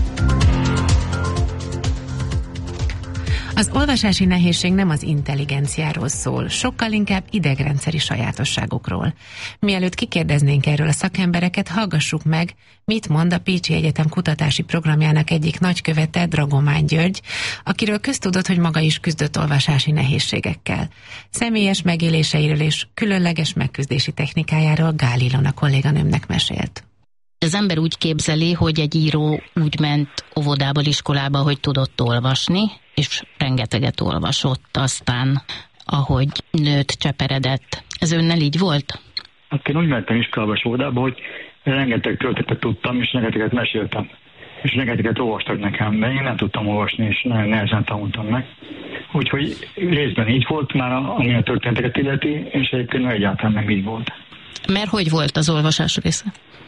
Az olvasási nehézség nem az intelligenciáról szól, sokkal inkább idegrendszeri sajátosságokról. Mielőtt kikérdeznénk erről a szakembereket, hallgassuk meg, mit mond a Pécsi Egyetem kutatási programjának egyik nagykövete, Dragomán György, akiről köztudott, hogy maga is küzdött olvasási nehézségekkel. Személyes megéléseiről és különleges megküzdési technikájáról Gál Ilona kolléganőmnek mesélt. Az ember úgy képzeli, hogy egy író úgy ment óvodába, iskolába, hogy tudott olvasni, és rengeteget olvasott, aztán ahogy nőtt, cseperedett. Ez önnel így volt? Hát én úgy mentem iskolába és óvodába, hogy rengeteg történetet tudtam, és rengeteget meséltem. És rengeteget olvastak nekem, de én nem tudtam olvasni, és nagyon nehezen tanultam meg. Úgyhogy részben így volt már, ami a történeteket illeti, és egyébként egyáltalán nem így volt. Mert hogy volt az olvasás része?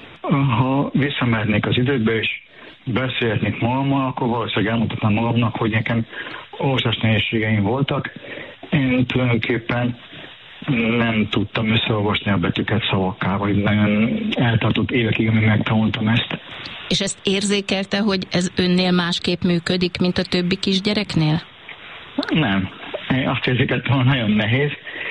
Ha visszamehetnék az időkbe, és beszélhetnék magammal, akkor valószínűleg elmutatnám magamnak, hogy nekem olvasás nehézségeim voltak. Én tulajdonképpen nem tudtam összeolvasni a betűket szavakká, vagy nagyon eltartott évekig, amíg megtanultam ezt. És ezt érzékelte, hogy ez önnél másképp működik, mint a többi kisgyereknél? Nem. Én azt érzékeltem, hogy nagyon nehéz,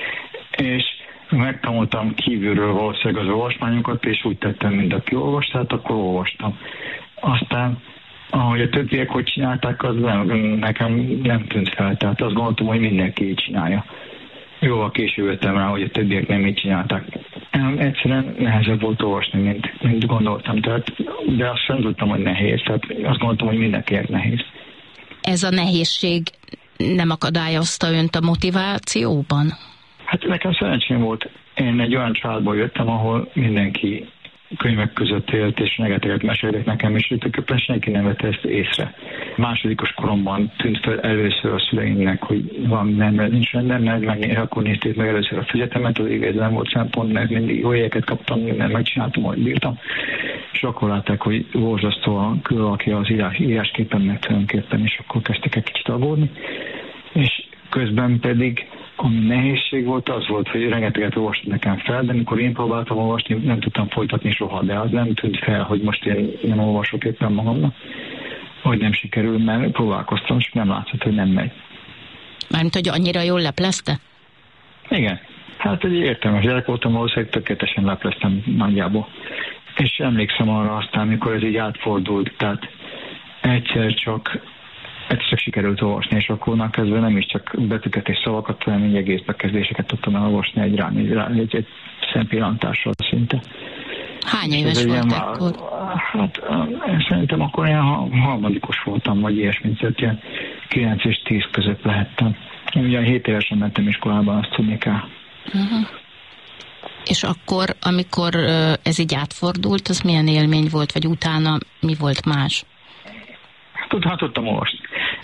és megtanultam kívülről valószínűleg az olvasmányokat, és úgy tettem, mint aki olvast, tehát akkor olvastam. Aztán, ahogy a többiek hogy csinálták, az nem, nekem nem tűnt fel. Tehát azt gondoltam, hogy mindenki így csinálja. Jóval később jöttem rá, hogy a többiek nem így csinálták. Egyszerűen nehezebb volt olvasni, mint, mint gondoltam. Tehát, de azt sem tudtam, hogy nehéz. Tehát azt gondoltam, hogy mindenkinek nehéz. Ez a nehézség nem akadályozta önt a motivációban? Hát nekem szerencsém volt. Én egy olyan családból jöttem, ahol mindenki könyvek között élt, és rengeteget meséltek nekem, és tulajdonképpen senki nem vette ezt észre. Másodikos koromban tűnt fel először a szüleimnek, hogy valami nem, nincs rendben, mert meg, akkor nézték meg először a füzetemet, az igaz nem volt szempont, mert mindig jó jegyeket kaptam, mert megcsináltam, ahogy bírtam, és akkor látták, hogy borzasztóan külalakja az írás, írásképpen, meg tulajdonképpen, és akkor kezdtek egy kicsit aggódni, és közben pedig ami nehézség volt, az volt, hogy rengeteget olvastam nekem fel, de amikor én próbáltam olvasni, nem tudtam folytatni soha, de az nem tűnt fel, hogy most én nem olvasok éppen magamnak, hogy nem sikerül, mert próbálkoztam, és nem látszott, hogy nem megy. Mármint, hogy annyira jól leplezte? Igen. Hát egy értelmes gyerek voltam, valószínűleg tökéletesen lepleztem nagyjából. És emlékszem arra aztán, amikor ez így átfordult, tehát egyszer csak egyszer csak sikerült olvasni, és akkor kezdve nem is csak betűket és szavakat, hanem egy egész bekezdéseket tudtam elolvasni egy rám, egy, rá, egy, egy szempillantással szinte. Hány éves volt akkor? Hát szerintem akkor ilyen harmadikos voltam, vagy ilyesmint, tehát ilyen kilenc és tíz között lehettem. Ugyan hét évesen mentem iskolába, azt tudni kell. Uh-huh. És akkor, amikor ez így átfordult, az milyen élmény volt, vagy utána mi volt más? Hát tudtam olvasni.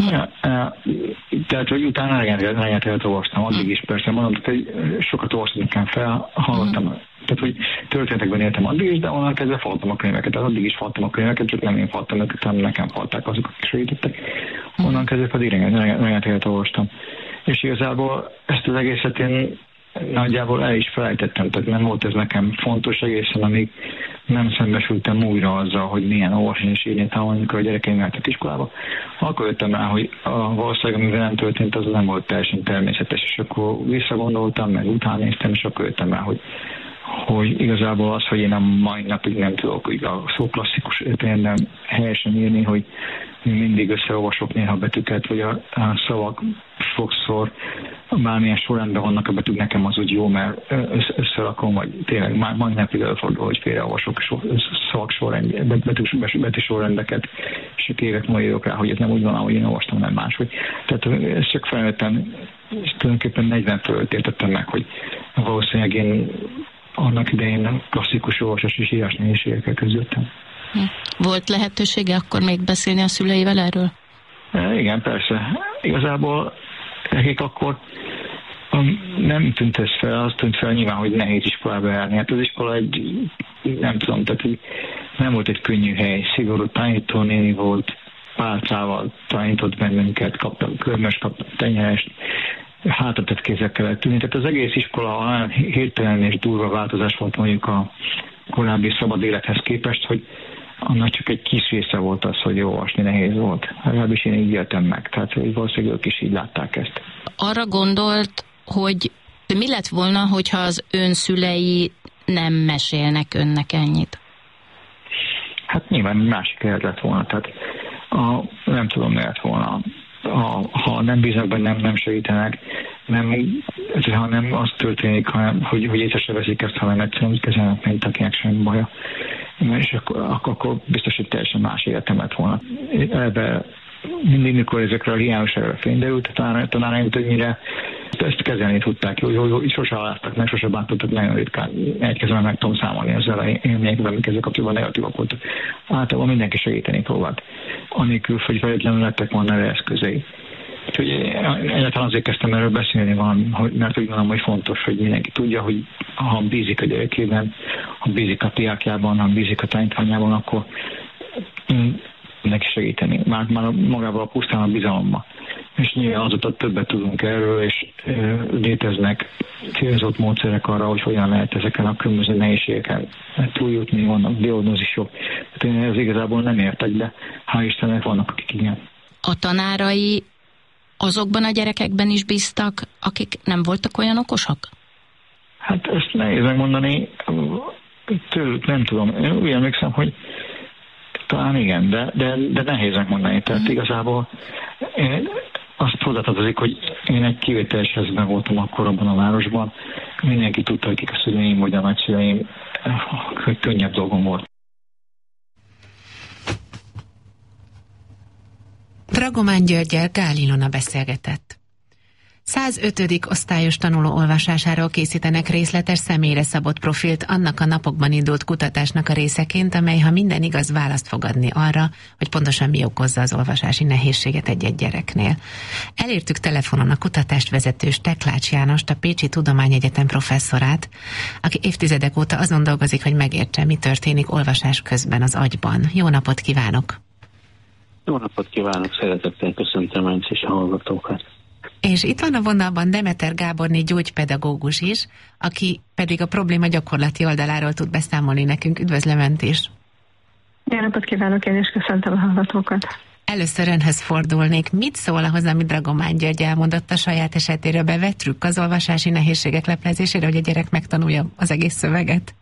Tehát, hogy utána rengeteget olvastam, addig is persze mondom, hogy sokat olvastam nekem fel, hallottam, tehát, hogy történetekben éltem addig is, de onnan kezdve faltam a könyveket, tehát addig is faltam a könyveket, csak nem én faltam őket, hanem nekem falták azok, akik segítettek. Onnan kezdve pedig rengeteget olvastam. És igazából ezt az egészet én nagyjából el is felejtettem, tehát nem volt ez nekem fontos egészen, amíg nem szembesültem újra azzal, hogy milyen olvasni és írni tanulni, amikor a gyerekeim jártak iskolába. Akkor jöttem rá, hogy a valószínűleg, amivel nem történt, az nem volt teljesen természetes, és akkor visszagondoltam, meg utána néztem, és akkor jöttem rá, hogy, hogy igazából az, hogy én a mai napig nem tudok úgy a szó klasszikus értelemben helyesen írni, hogy mindig összeolvasok néha betűket, vagy a, a szavak sokszor bármilyen sorrendben vannak a betűk, nekem az úgy jó, mert összerakom, vagy tényleg már majd napig előfordul, hogy félreolvasok szavak sorrendjét, betű sorrendeket, és évek múlva írok rá, hogy ez nem úgy van, ahogy én olvastam, nem máshogy. Tehát ezt csak felvettem, és tulajdonképpen negyven fölött értettem meg, hogy valószínűleg én annak idején klasszikus olvasás és írás nehézségekkel közöttem. Volt lehetősége akkor még beszélni a szüleivel erről? E, igen, persze. Igazából nekik akkor nem tűnt ez fel, azt tűnt fel nyilván, hogy nehéz iskolába járni. Hát az iskola egy, nem tudom, tehát nem volt egy könnyű hely, szigorú tanítónéni volt, pálcával tanított bennünket, kaptam körmös, kaptam tenyerest, hátratett kézzel kellett tűnni. Tehát az egész iskola olyan hirtelen és durva változás volt mondjuk a korábbi szabad élethez képest, hogy annak csak egy kis része volt az, hogy olvasni nehéz volt. Legalábbis én így éltem meg, tehát valószínűleg ők is így látták ezt. Arra gondolt, hogy mi lett volna, hogyha az ön szülei nem mesélnek önnek ennyit? Hát nyilván másik élet lett volna, tehát a, nem tudom, mi lett volna. A, ha nem bíznak bennem, nem, nem segítenek, nem, ha nem az történik, hanem, hogy, hogy észre se veszik ezt, hanem egyszerűen kezelnek, mint akinek semmi baja. És akkor, akkor biztos, hogy teljesen más életem lett volna. Ebbe mindig, mikor ezekre a hiányosságra fényderült, a tanáraim többnyire ezt kezelni tudták, hogy, hogy, hogy sose aláztak meg, sose bántottak, nagyon ritkán egy kezemben meg tudom számolni ezzel a élményekben, amik ezzel kapcsolatban negatívak voltak. Általában mindenki segíteni próbált. Anélkül, hogy feltétlenül lettek volna erre eszközei. Úgyhogy egyáltalán azért kezdtem erről beszélni, mert úgy gondolom, hogy fontos, hogy mindenki tudja, hogy ha bízik a gyerekében, ha bízik a diákjában, ha bízik a tanítványában, akkor neki segíteni. Már, már magával a pusztán a bizalommal. És nyilván azóta többet tudunk erről, és e, léteznek célzott módszerek arra, hogy hogyan lehet ezeken a különböző nehézségeken túljutni, vannak diagnózisok. Tehát én ez igazából nem értek, de hál' Istennek vannak, akik igen. A tanárai azokban a gyerekekben is bíztak, akik nem voltak olyan okosak? Hát ezt nehéz megmondani. Tőlük nem tudom. Én úgy emlékszem, hogy talán igen, de, de, de nehéz megmondani. Tehát igazából én azt hozzátartozik, hogy én egy kivételes helyzetben voltam akkor abban a városban. Mindenki tudta, hogy kik a szüleim, vagy a nagyszüleim, hogy könnyebb dolgom volt. Dragomán Györggyel Gál Ilona beszélgetett. százötödik osztályos tanuló olvasásáról készítenek részletes személyre szabott profilt annak a napokban indult kutatásnak a részeként, amely, ha minden igaz, választ fog adni arra, hogy pontosan mi okozza az olvasási nehézséget egy-egy gyereknél. Elértük telefonon a kutatást vezető Steklács Jánost, a Pécsi Tudományegyetem professzorát, aki évtizedek óta azon dolgozik, hogy megértse, mi történik olvasás közben az agyban. Jó napot kívánok! Jó napot kívánok, szeretettel köszöntöm önt és a hallgatókat. És itt van a vonalban Demeter Gáborné gyógypedagógus is, aki pedig a probléma gyakorlati oldaláról tud beszámolni nekünk. Üdvözlöm önt is! Jó napot kívánok, én is köszöntöm a hallgatókat! Először önhöz fordulnék. Mit szól ahhoz, amit Dragomán György elmondott a saját esetéről? Bevett trükk az olvasási nehézségek leplezésére, hogy a gyerek megtanulja az egész szöveget?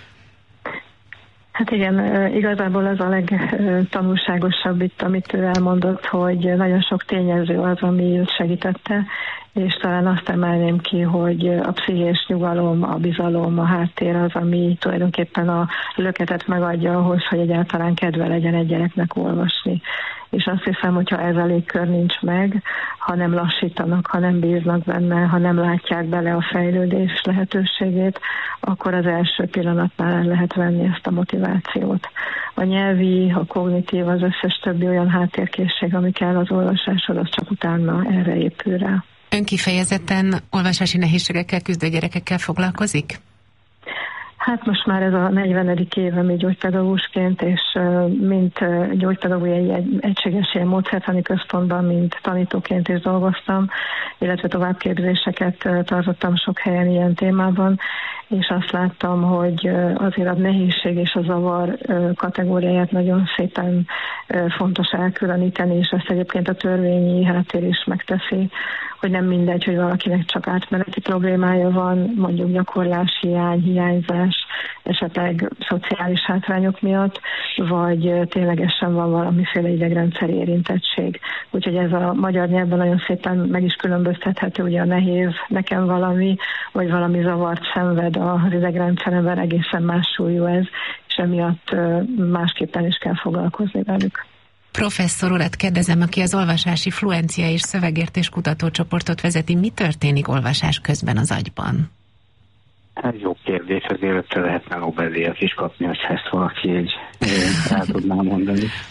Hát igen, igazából az a legtanulságosabb itt, amit ő elmondott, hogy nagyon sok tényező az, ami őt segítette, és talán azt emelném ki, hogy a pszichés nyugalom, a bizalom, a háttér az, ami tulajdonképpen a löketet megadja ahhoz, hogy egyáltalán kedve legyen egy gyereknek olvasni. És azt hiszem, hogyha ez a légkör nincs meg, ha nem lassítanak, ha nem bíznak benne, ha nem látják bele a fejlődés lehetőségét, akkor az első pillanatnál el lehet venni ezt a motivációt. A nyelvi, a kognitív, az összes többi olyan háttérkészség, ami kell az olvasáshoz, az csak utána erre épül rá. Ön kifejezetten olvasási nehézségekkel küzdő gyerekekkel foglalkozik? Hát most már ez a negyvenedik évem így gyógypedagógusként, és mint gyógypedagógiai egy egységes ilyen módszertani központban, mint tanítóként is dolgoztam, illetve továbbképzéseket tartottam sok helyen ilyen témában, és azt láttam, hogy azért a nehézség és a zavar kategóriáját nagyon szépen fontos elkülöníteni, és ezt egyébként a törvényi háttér is megteszi, hogy nem mindegy, hogy valakinek csak átmeneti problémája van, mondjuk gyakorláshiány, hiányzás, esetleg szociális hátrányok miatt, vagy ténylegesen van valamiféle idegrendszeri érintettség. Úgyhogy ez a magyar nyelvben nagyon szépen meg is különböztethető, ugye a nehéz, nekem valami, vagy valami zavart szenved az idegrendszeremben, egészen más súlyú ez, és emiatt másképpen is kell foglalkozni velük. Professzor urat kérdezem, aki az olvasási fluencia és szövegértés kutatócsoportot vezeti. Mi történik olvasás közben az agyban? Ez jó kérdés, az életre lehetne Nobel-díjat is kapni, hogy ezt valaki így el tudná mondani.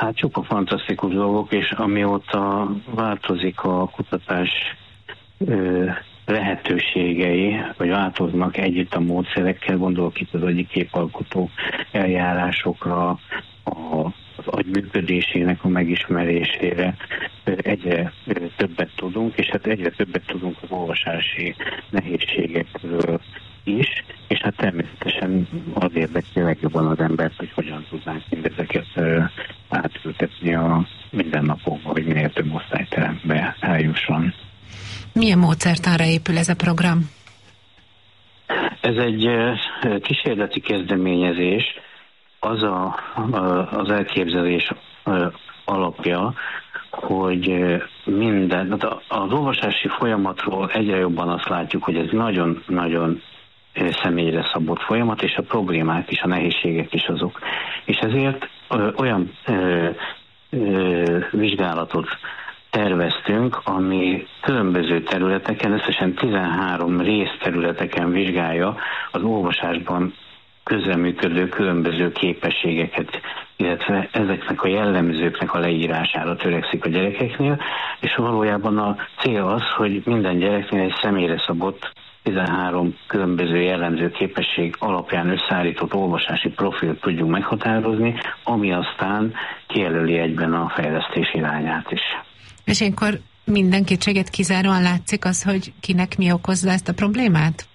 Hát csupa fantasztikus dolgok, és amióta változik a kutatás ö, lehetőségei, vagy változnak együtt a módszerekkel, gondolok itt az agyi képalkotó eljárásokra, a, az agy működésének a megismerésére, egyre többet tudunk, és hát egyre többet tudunk az olvasási nehézségekről is, és hát természetesen az érdekli legjobban az embert, hogy hogyan tudnánk mindezeket átültetni a mindennapokba, hogy minél több osztályterembe eljusson. Milyen módszertanra épül ez a program? Ez egy kísérleti kezdeményezés, az a, az elképzelés alapja, hogy minden, az olvasási folyamatról egyre jobban azt látjuk, hogy ez nagyon-nagyon személyre szabott folyamat, és a problémák is, a nehézségek is azok. És ezért olyan ö, ö, vizsgálatot terveztünk, ami különböző területeken, összesen tizenhárom részterületeken vizsgálja az olvasásban közreműködő különböző képességeket, illetve ezeknek a jellemzőknek a leírására törekszik a gyerekeknél, és valójában a cél az, hogy minden gyereknél egy személyre szabott tizenhárom különböző jellemző képesség alapján összeállított olvasási profilt tudjunk meghatározni, ami aztán kijelöli egyben a fejlesztés irányát is. És ilyenkor minden kétséget kizáróan látszik az, hogy kinek mi okozza ezt a problémát?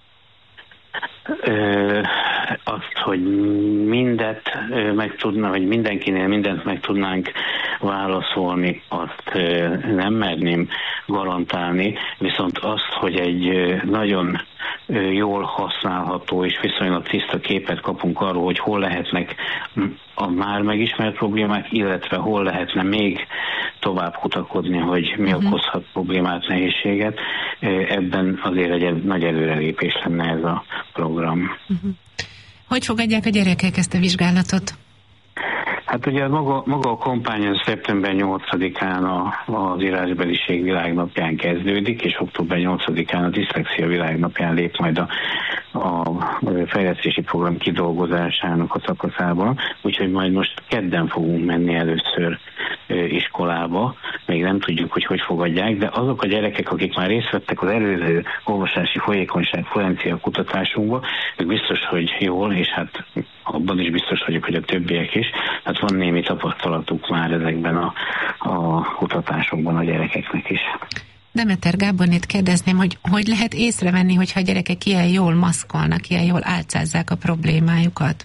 Ö, azt, hogy mindet meg tudna, vagy mindenkinél mindent meg tudnánk válaszolni, azt nem merném garantálni, viszont azt, hogy egy nagyon jól használható és viszonylag tiszta képet kapunk arról, hogy hol lehetnek a már megismert problémák, illetve hol lehetne még tovább kutakodni, hogy mi uh-huh. okozhat problémát, nehézséget. Ebben azért egy nagy előrelépés lenne ez a program. Uh-huh. Hogy fogadják a gyerekek ezt a vizsgálatot? Hát ugye maga, maga a kampány az szeptember nyolcadikán a, az írásbeliség világnapján kezdődik, és október nyolcadikán a diszlexia világnapján lép majd a, a fejlesztési program kidolgozásának a szakaszában, úgyhogy majd most kedden fogunk menni először iskolába, még nem tudjuk, hogy hogy fogadják, de azok a gyerekek, akik már részt vettek az előző olvasási folyékonyság fluencia kutatásunkba, ők biztos, hogy jól, és hát abban is biztos vagyok, hogy a többiek is, hát van némi tapasztalatuk már ezekben a, a kutatásokban a gyerekeknek is. Demeter Gábornét kérdezném, hogy hogy lehet észrevenni, hogyha a gyerekek ilyen jól maszkolnak, ilyen jól álcázzák a problémájukat?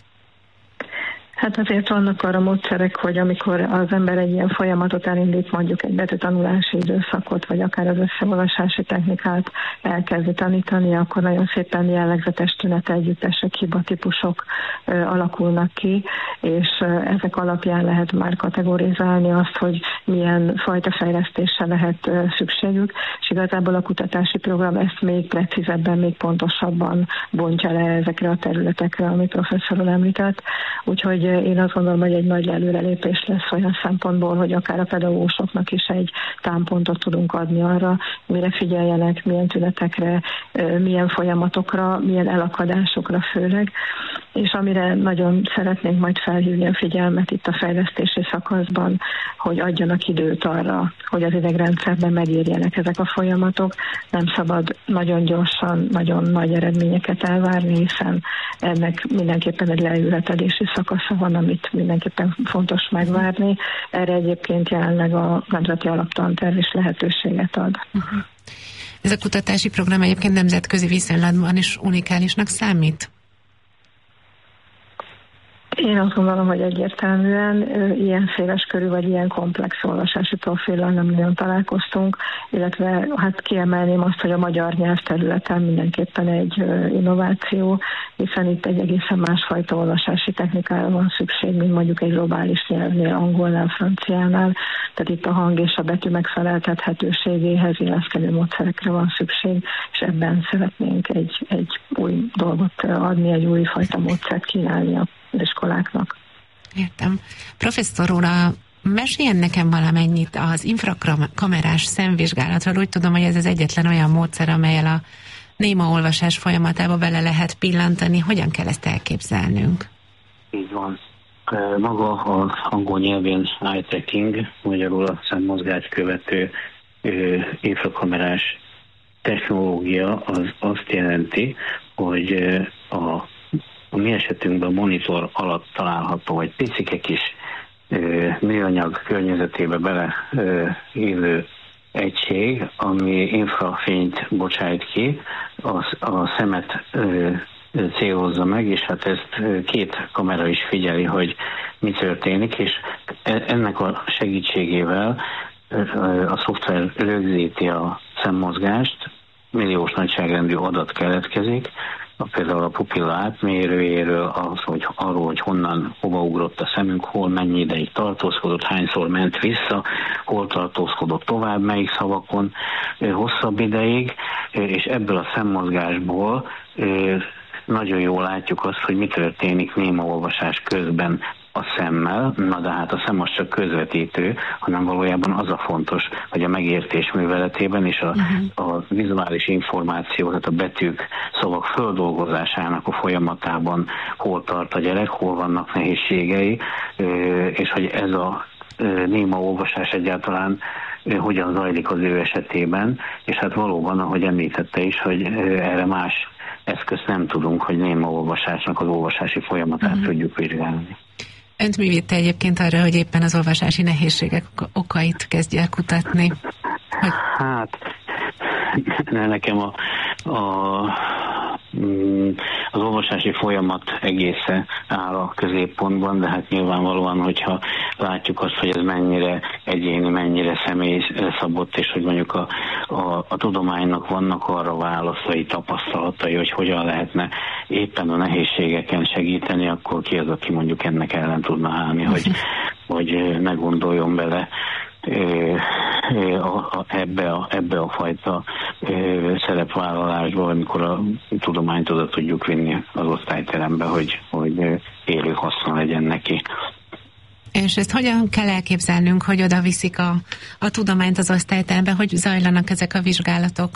Hát azért vannak arra módszerek, hogy amikor az ember egy ilyen folyamatot elindít, mondjuk egy betűtanulási időszakot, vagy akár az összeolvasási technikát elkezdi tanítani, akkor nagyon szépen jellegzetes tünet együttesek, hibatípusok ö, alakulnak ki, és ö, ezek alapján lehet már kategorizálni azt, hogy milyen fajta fejlesztésre lehet ö, szükségük, és igazából a kutatási program ezt még precízebben, még pontosabban bontja le ezekre a területekre, amit professzor úr említett. Úgyhogy én azt gondolom, hogy egy nagy előrelépés lesz olyan szempontból, hogy akár a pedagógusoknak is egy támpontot tudunk adni arra, mire figyeljenek, milyen tünetekre, milyen folyamatokra, milyen elakadásokra főleg, és amire nagyon szeretnénk majd felhívni a figyelmet itt a fejlesztési szakaszban, hogy adjanak időt arra, hogy az idegrendszerben megérjenek ezek a folyamatok. Nem szabad nagyon gyorsan, nagyon nagy eredményeket elvárni, hiszen ennek mindenképpen egy leültetedési szakasza van, amit mindenképpen fontos megvárni. Erre egyébként jelenleg a Nemzeti Alaptanterv is lehetőséget ad. Uh-huh. Ez a kutatási program egyébként nemzetközi viszonylatban is unikálisnak számít? Én azt gondolom, hogy egyértelműen ilyen széles körű vagy ilyen komplex olvasási profillal nem nagyon találkoztunk, illetve hát kiemelném azt, hogy a magyar nyelvterületen mindenképpen egy innováció, hiszen itt egy egészen másfajta olvasási technikára van szükség, mint mondjuk egy globális nyelvnél, angolnál, franciánál, tehát itt a hang és a betű megfeleltethetőségéhez illeszkedő módszerekre van szükség, és ebben szeretnénk egy, egy új dolgot adni, egy új fajta módszert kínálni a iskoláknak. Értem. Professzor úr, meséljen nekem valamennyit az infrakamerás szemvizsgálatról. Úgy tudom, hogy ez az egyetlen olyan módszer, amellyel a néma olvasás folyamatába bele lehet pillantani. Hogyan kell ezt elképzelnünk? Így van. Maga az angol nyelvén eye tracking, magyarul a szemmozgást követő infrakamerás technológia az azt jelenti, hogy a, a mi esetünkben a monitor alatt található, vagy picike kis műanyag környezetébe beleillő egység, ami infrafényt bocsájt ki, a, a szemet célozza meg, és hát ezt két kamera is figyeli, hogy mi történik, és ennek a segítségével a szoftver rögzíti a szemmozgást, milliós nagyságrendű adat keletkezik, például a pupilla átmérőjéről, az, hogy arról, hogy honnan, hova ugrott a szemünk, hol mennyi ideig tartózkodott, hányszor ment vissza, hol tartózkodott tovább, melyik szavakon hosszabb ideig, és ebből a szemmozgásból nagyon jól látjuk azt, hogy mi történik némaolvasás közben a szemmel, na de hát a szem az csak közvetítő, hanem valójában az a fontos, hogy a megértés műveletében és a, uh-huh. a vizuális információ, tehát a betűk, szavak földolgozásának a folyamatában hol tart a gyerek, hol vannak nehézségei, és hogy ez a néma olvasás egyáltalán hogyan zajlik az ő esetében, és hát valóban, ahogy említette is, hogy erre más eszközt nem tudunk, hogy néma olvasásnak az olvasási folyamatát uh-huh. tudjuk vizsgálni. Önt mi vitte egyébként arra, hogy éppen az olvasási nehézségek okait kezdje el kutatni? Hogy... Hát, nekem a, a, az olvasási folyamat egészen áll a középpontban, de hát nyilvánvalóan, hogyha látjuk azt, hogy ez mennyire egyéni, mennyire személyszabott, és hogy mondjuk a, a, a tudománynak vannak arra válaszai, tapasztalatai, hogy hogyan lehetne éppen a nehézségeken segíteni, akkor ki az, aki mondjuk ennek ellen tudna állni, hogy, hogy ne gondoljon bele ebbe a, ebbe a fajta szerepvállalásba, amikor a tudományt oda tudjuk vinni az osztályterembe, hogy, hogy élő haszna legyen neki. És ezt hogyan kell elképzelnünk, hogy oda viszik a, a tudományt az osztályterembe, hogy zajlanak ezek a vizsgálatok?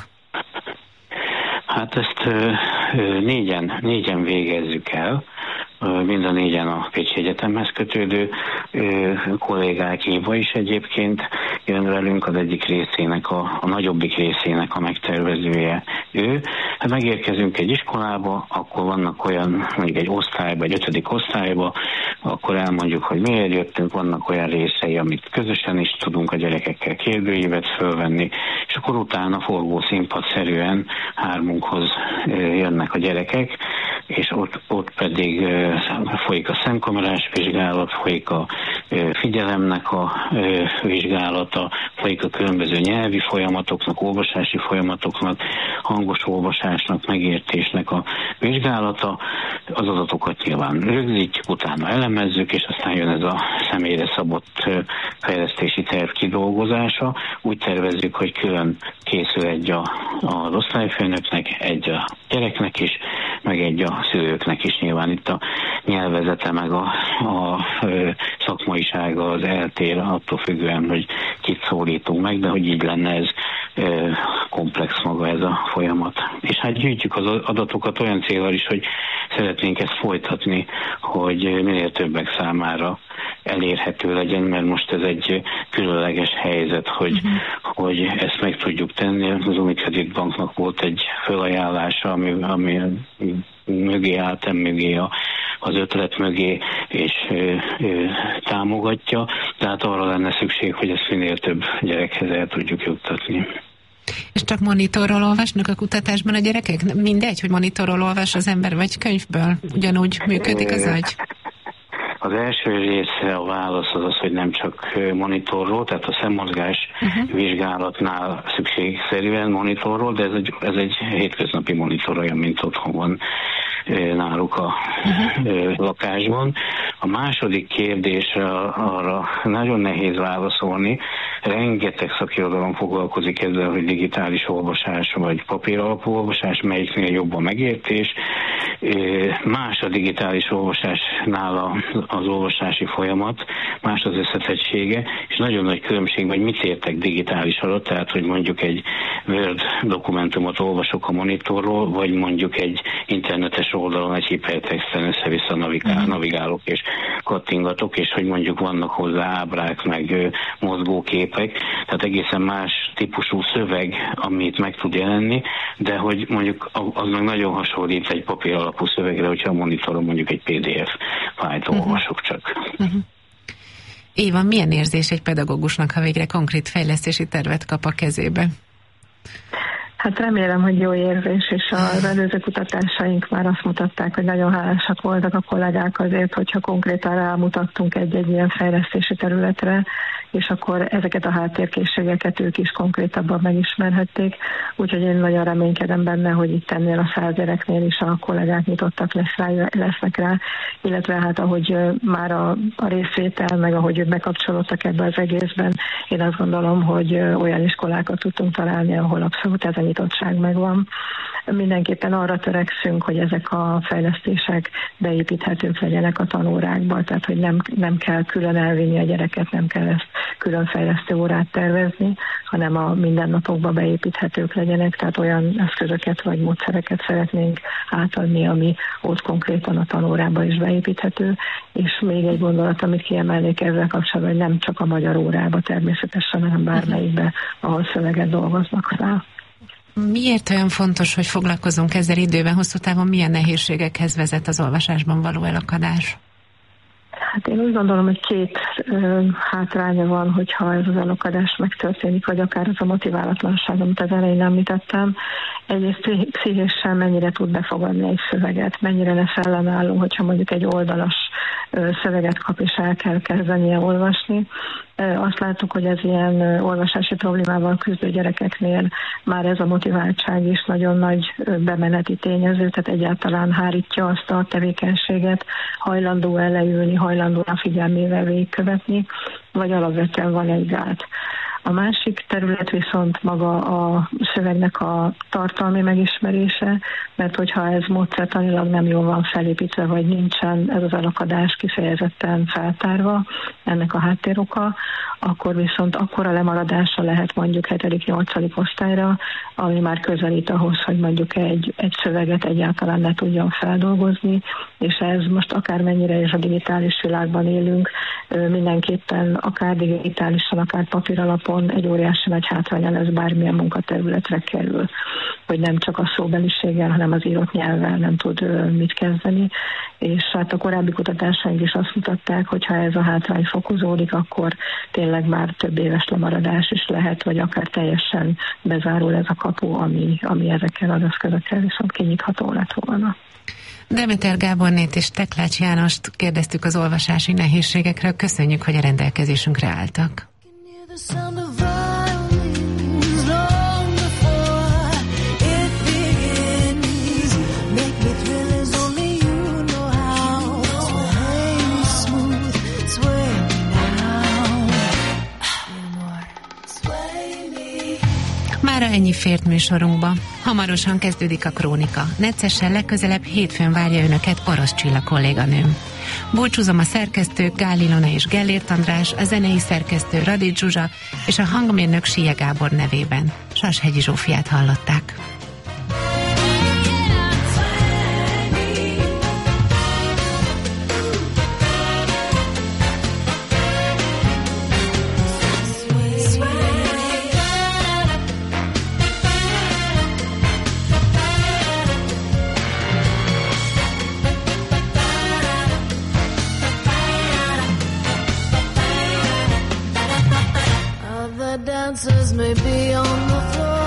Hát ezt négyen, négyen végezzük el, mind a négyen a Pécsi Egyetemhez kötődő kollégák, Éva is egyébként jön velünk, az egyik részének, a, a nagyobbik részének a megtervezője ő. Hát megérkezünk egy iskolába, akkor vannak olyan, mondjuk egy osztályba, egy ötödik osztályba, akkor elmondjuk, hogy miért jöttünk, vannak olyan részei, amit közösen is tudunk a gyerekekkel kérdőívet fölvenni, és akkor utána forgó színpadszerűen hármunkhoz jönnek a gyerekek, és ott, ott pedig folyik a szemkamerás vizsgálat, folyik a figyelemnek a vizsgálata, folyik a különböző nyelvi folyamatoknak, olvasási folyamatoknak, hangos olvasásnak, megértésnek a vizsgálata. Az adatokat nyilván rögzítjük, utána elemezzük, és aztán jön ez a személyre szabott fejlesztési terv kidolgozása. Úgy tervezzük, hogy külön készül egy a, az osztályfőnöknek, egy a gyereknek is, meg egy a szülőknek is. Nyilván itt a nyelvezete meg a, a szakmaisága az eltér attól függően, hogy kit szólítunk meg, de hogy így lenne ez komplex maga ez a folyamat. És hát gyűjtjük az adatokat olyan célral is, hogy szeretnénk ezt folytatni, hogy minél többek számára elérhető legyen, mert most ez egy különleges helyzet, hogy, uh-huh. hogy ezt meg tudjuk tenni. Az Unicredit Banknak volt egy felajánlása, ami, ami mögé állt, mögé a, az ötlet mögé, és ö, ö, támogatja, tehát arra lenne szükség, hogy ezt minél több gyerekhez el tudjuk juttatni. És csak monitorról olvasnak a kutatásban a gyerekek? Mindegy, hogy monitorról olvas az ember, vagy könyvből? Ugyanúgy működik az agy? Az első része a válasz az az, hogy nem csak monitorról, tehát a szemmozgás uh-huh. vizsgálatnál szükségszerűen monitorról, de ez egy, ez egy hétköznapi monitor, olyan, mint otthon van náluk a uh-huh. lakásban. A második kérdésre arra nagyon nehéz válaszolni. Rengeteg szakirodalom foglalkozik ezzel, hogy digitális olvasás vagy papíralapú olvasás, melyiknél jobb a megértés. Más a digitális olvasásnál az olvasási folyamat, más az összetettsége, és nagyon nagy különbség, hogy mit értek digitális alatt, tehát hogy mondjuk egy Word dokumentumot olvasok a monitorról, vagy mondjuk egy internetes oldalon egy hipertexten össze-vissza navigál, mm. navigálok és kattingatok, és hogy mondjuk vannak hozzá ábrák, meg mozgóképek, tehát egészen más típusú szöveg, amit meg tud jelenni, de hogy mondjuk az meg nagyon hasonlít egy papír alapú szövegre, hogyha a monitoron mondjuk egy pé dé ef fájlt uh-huh. olvasok csak. Uh-huh. Éva, milyen érzés egy pedagógusnak, ha végre konkrét fejlesztési tervet kap a kezébe? Hát remélem, hogy jó érzés, és az előző kutatásaink már azt mutatták, hogy nagyon hálásak voltak a kollégák azért, hogyha konkrétan rámutattunk egy-egy ilyen fejlesztési területre, és akkor ezeket a háttérkészségeket ők is konkrétabban megismerhették. Úgyhogy én nagyon reménykedem benne, hogy itt ennél a száz gyereknél is a kollégák nyitottak lesz rá, lesznek rá, illetve hát ahogy már a, a részvétel, meg ahogy ők bekapcsolódtak ebbe az egészben, én azt gondolom, hogy olyan iskolákat tudtunk találni, ahol abszolút ez a nyitottság megvan. Mindenképpen arra törekszünk, hogy ezek a fejlesztések beépíthetők legyenek a tanórákba, tehát hogy nem, nem kell külön elvinni a gyereket, nem kell ezt külön fejlesztő órát tervezni, hanem a mindennapokba beépíthetők legyenek, tehát olyan eszközöket vagy módszereket szeretnénk átadni, ami ott konkrétan a tanórába is beépíthető. És még egy gondolat, amit kiemelnék ezzel kapcsolatban, hogy nem csak a magyar órába természetesen, hanem bármelyikbe, ahol szöveget dolgoznak fel. Miért olyan fontos, hogy foglalkozunk ezzel időben, hosszú távon milyen nehézségekhez vezet az olvasásban való elakadás? Hát én úgy gondolom, hogy két ö, hátránya van, hogyha ez az elakadás megtörténik, vagy akár az a motiválatlanság, amit az elején említettem. Egyrészt pszichésen mennyire tud befogadni egy szöveget, mennyire lesz ellenálló, hogyha mondjuk egy oldalas ö, szöveget kap, és el kell kezdenie olvasni. Azt láttuk, hogy ez ilyen olvasási problémával küzdő gyerekeknél már ez a motiváltság is nagyon nagy bemeneti tényező, tehát egyáltalán hárítja azt a tevékenységet, hajlandó elleülni, hajlandó a figyelmével végigkövetni, vagy alapvetően van egy gát. A másik terület viszont maga a szövegnek a tartalmi megismerése, mert hogyha ez módszertanilag nem jól van felépítve, vagy nincsen ez az elakadás kifejezetten feltárva, ennek a háttéroka, akkor viszont akkora lemaradása lehet mondjuk hetedik-nyolcadik osztályra, ami már közelít ahhoz, hogy mondjuk egy, egy szöveget egyáltalán ne tudjon feldolgozni, és ez most akármennyire is a digitális világban élünk, mindenképpen akár digitálisan, akár papíralapon egy óriási nagy hátránya lesz, bármilyen munkaterületre kerül, hogy nem csak a szóbeliséggel, hanem az írott nyelvvel nem tud mit kezdeni, és hát a korábbi kutatásaink is azt mutatták, hogy ha ez a hátrány fokozódik, akkor tényleg már több éves lemaradás is lehet, vagy akár teljesen bezárul ez a kapu, ami, ami ezekkel az eszközökkel viszont kinyitható lett volna. Demeter Gábornét és Teklács Jánost kérdeztük az olvasási nehézségekről. Köszönjük, hogy a rendelkezésünkre álltak. Mára ennyi fért műsorunkba. Hamarosan kezdődik a Krónika. Neccesen legközelebb hétfőn várja önöket Orosz Csilla kolléganőm. Búcsúzom a szerkesztők Gál Ilona és Gellért András, a zenei szerkesztő Radics Zsuzsa és a hangmérnök Sije Gábor nevében. Sashegyi Zsófiát hallották. Dancers may be on the floor.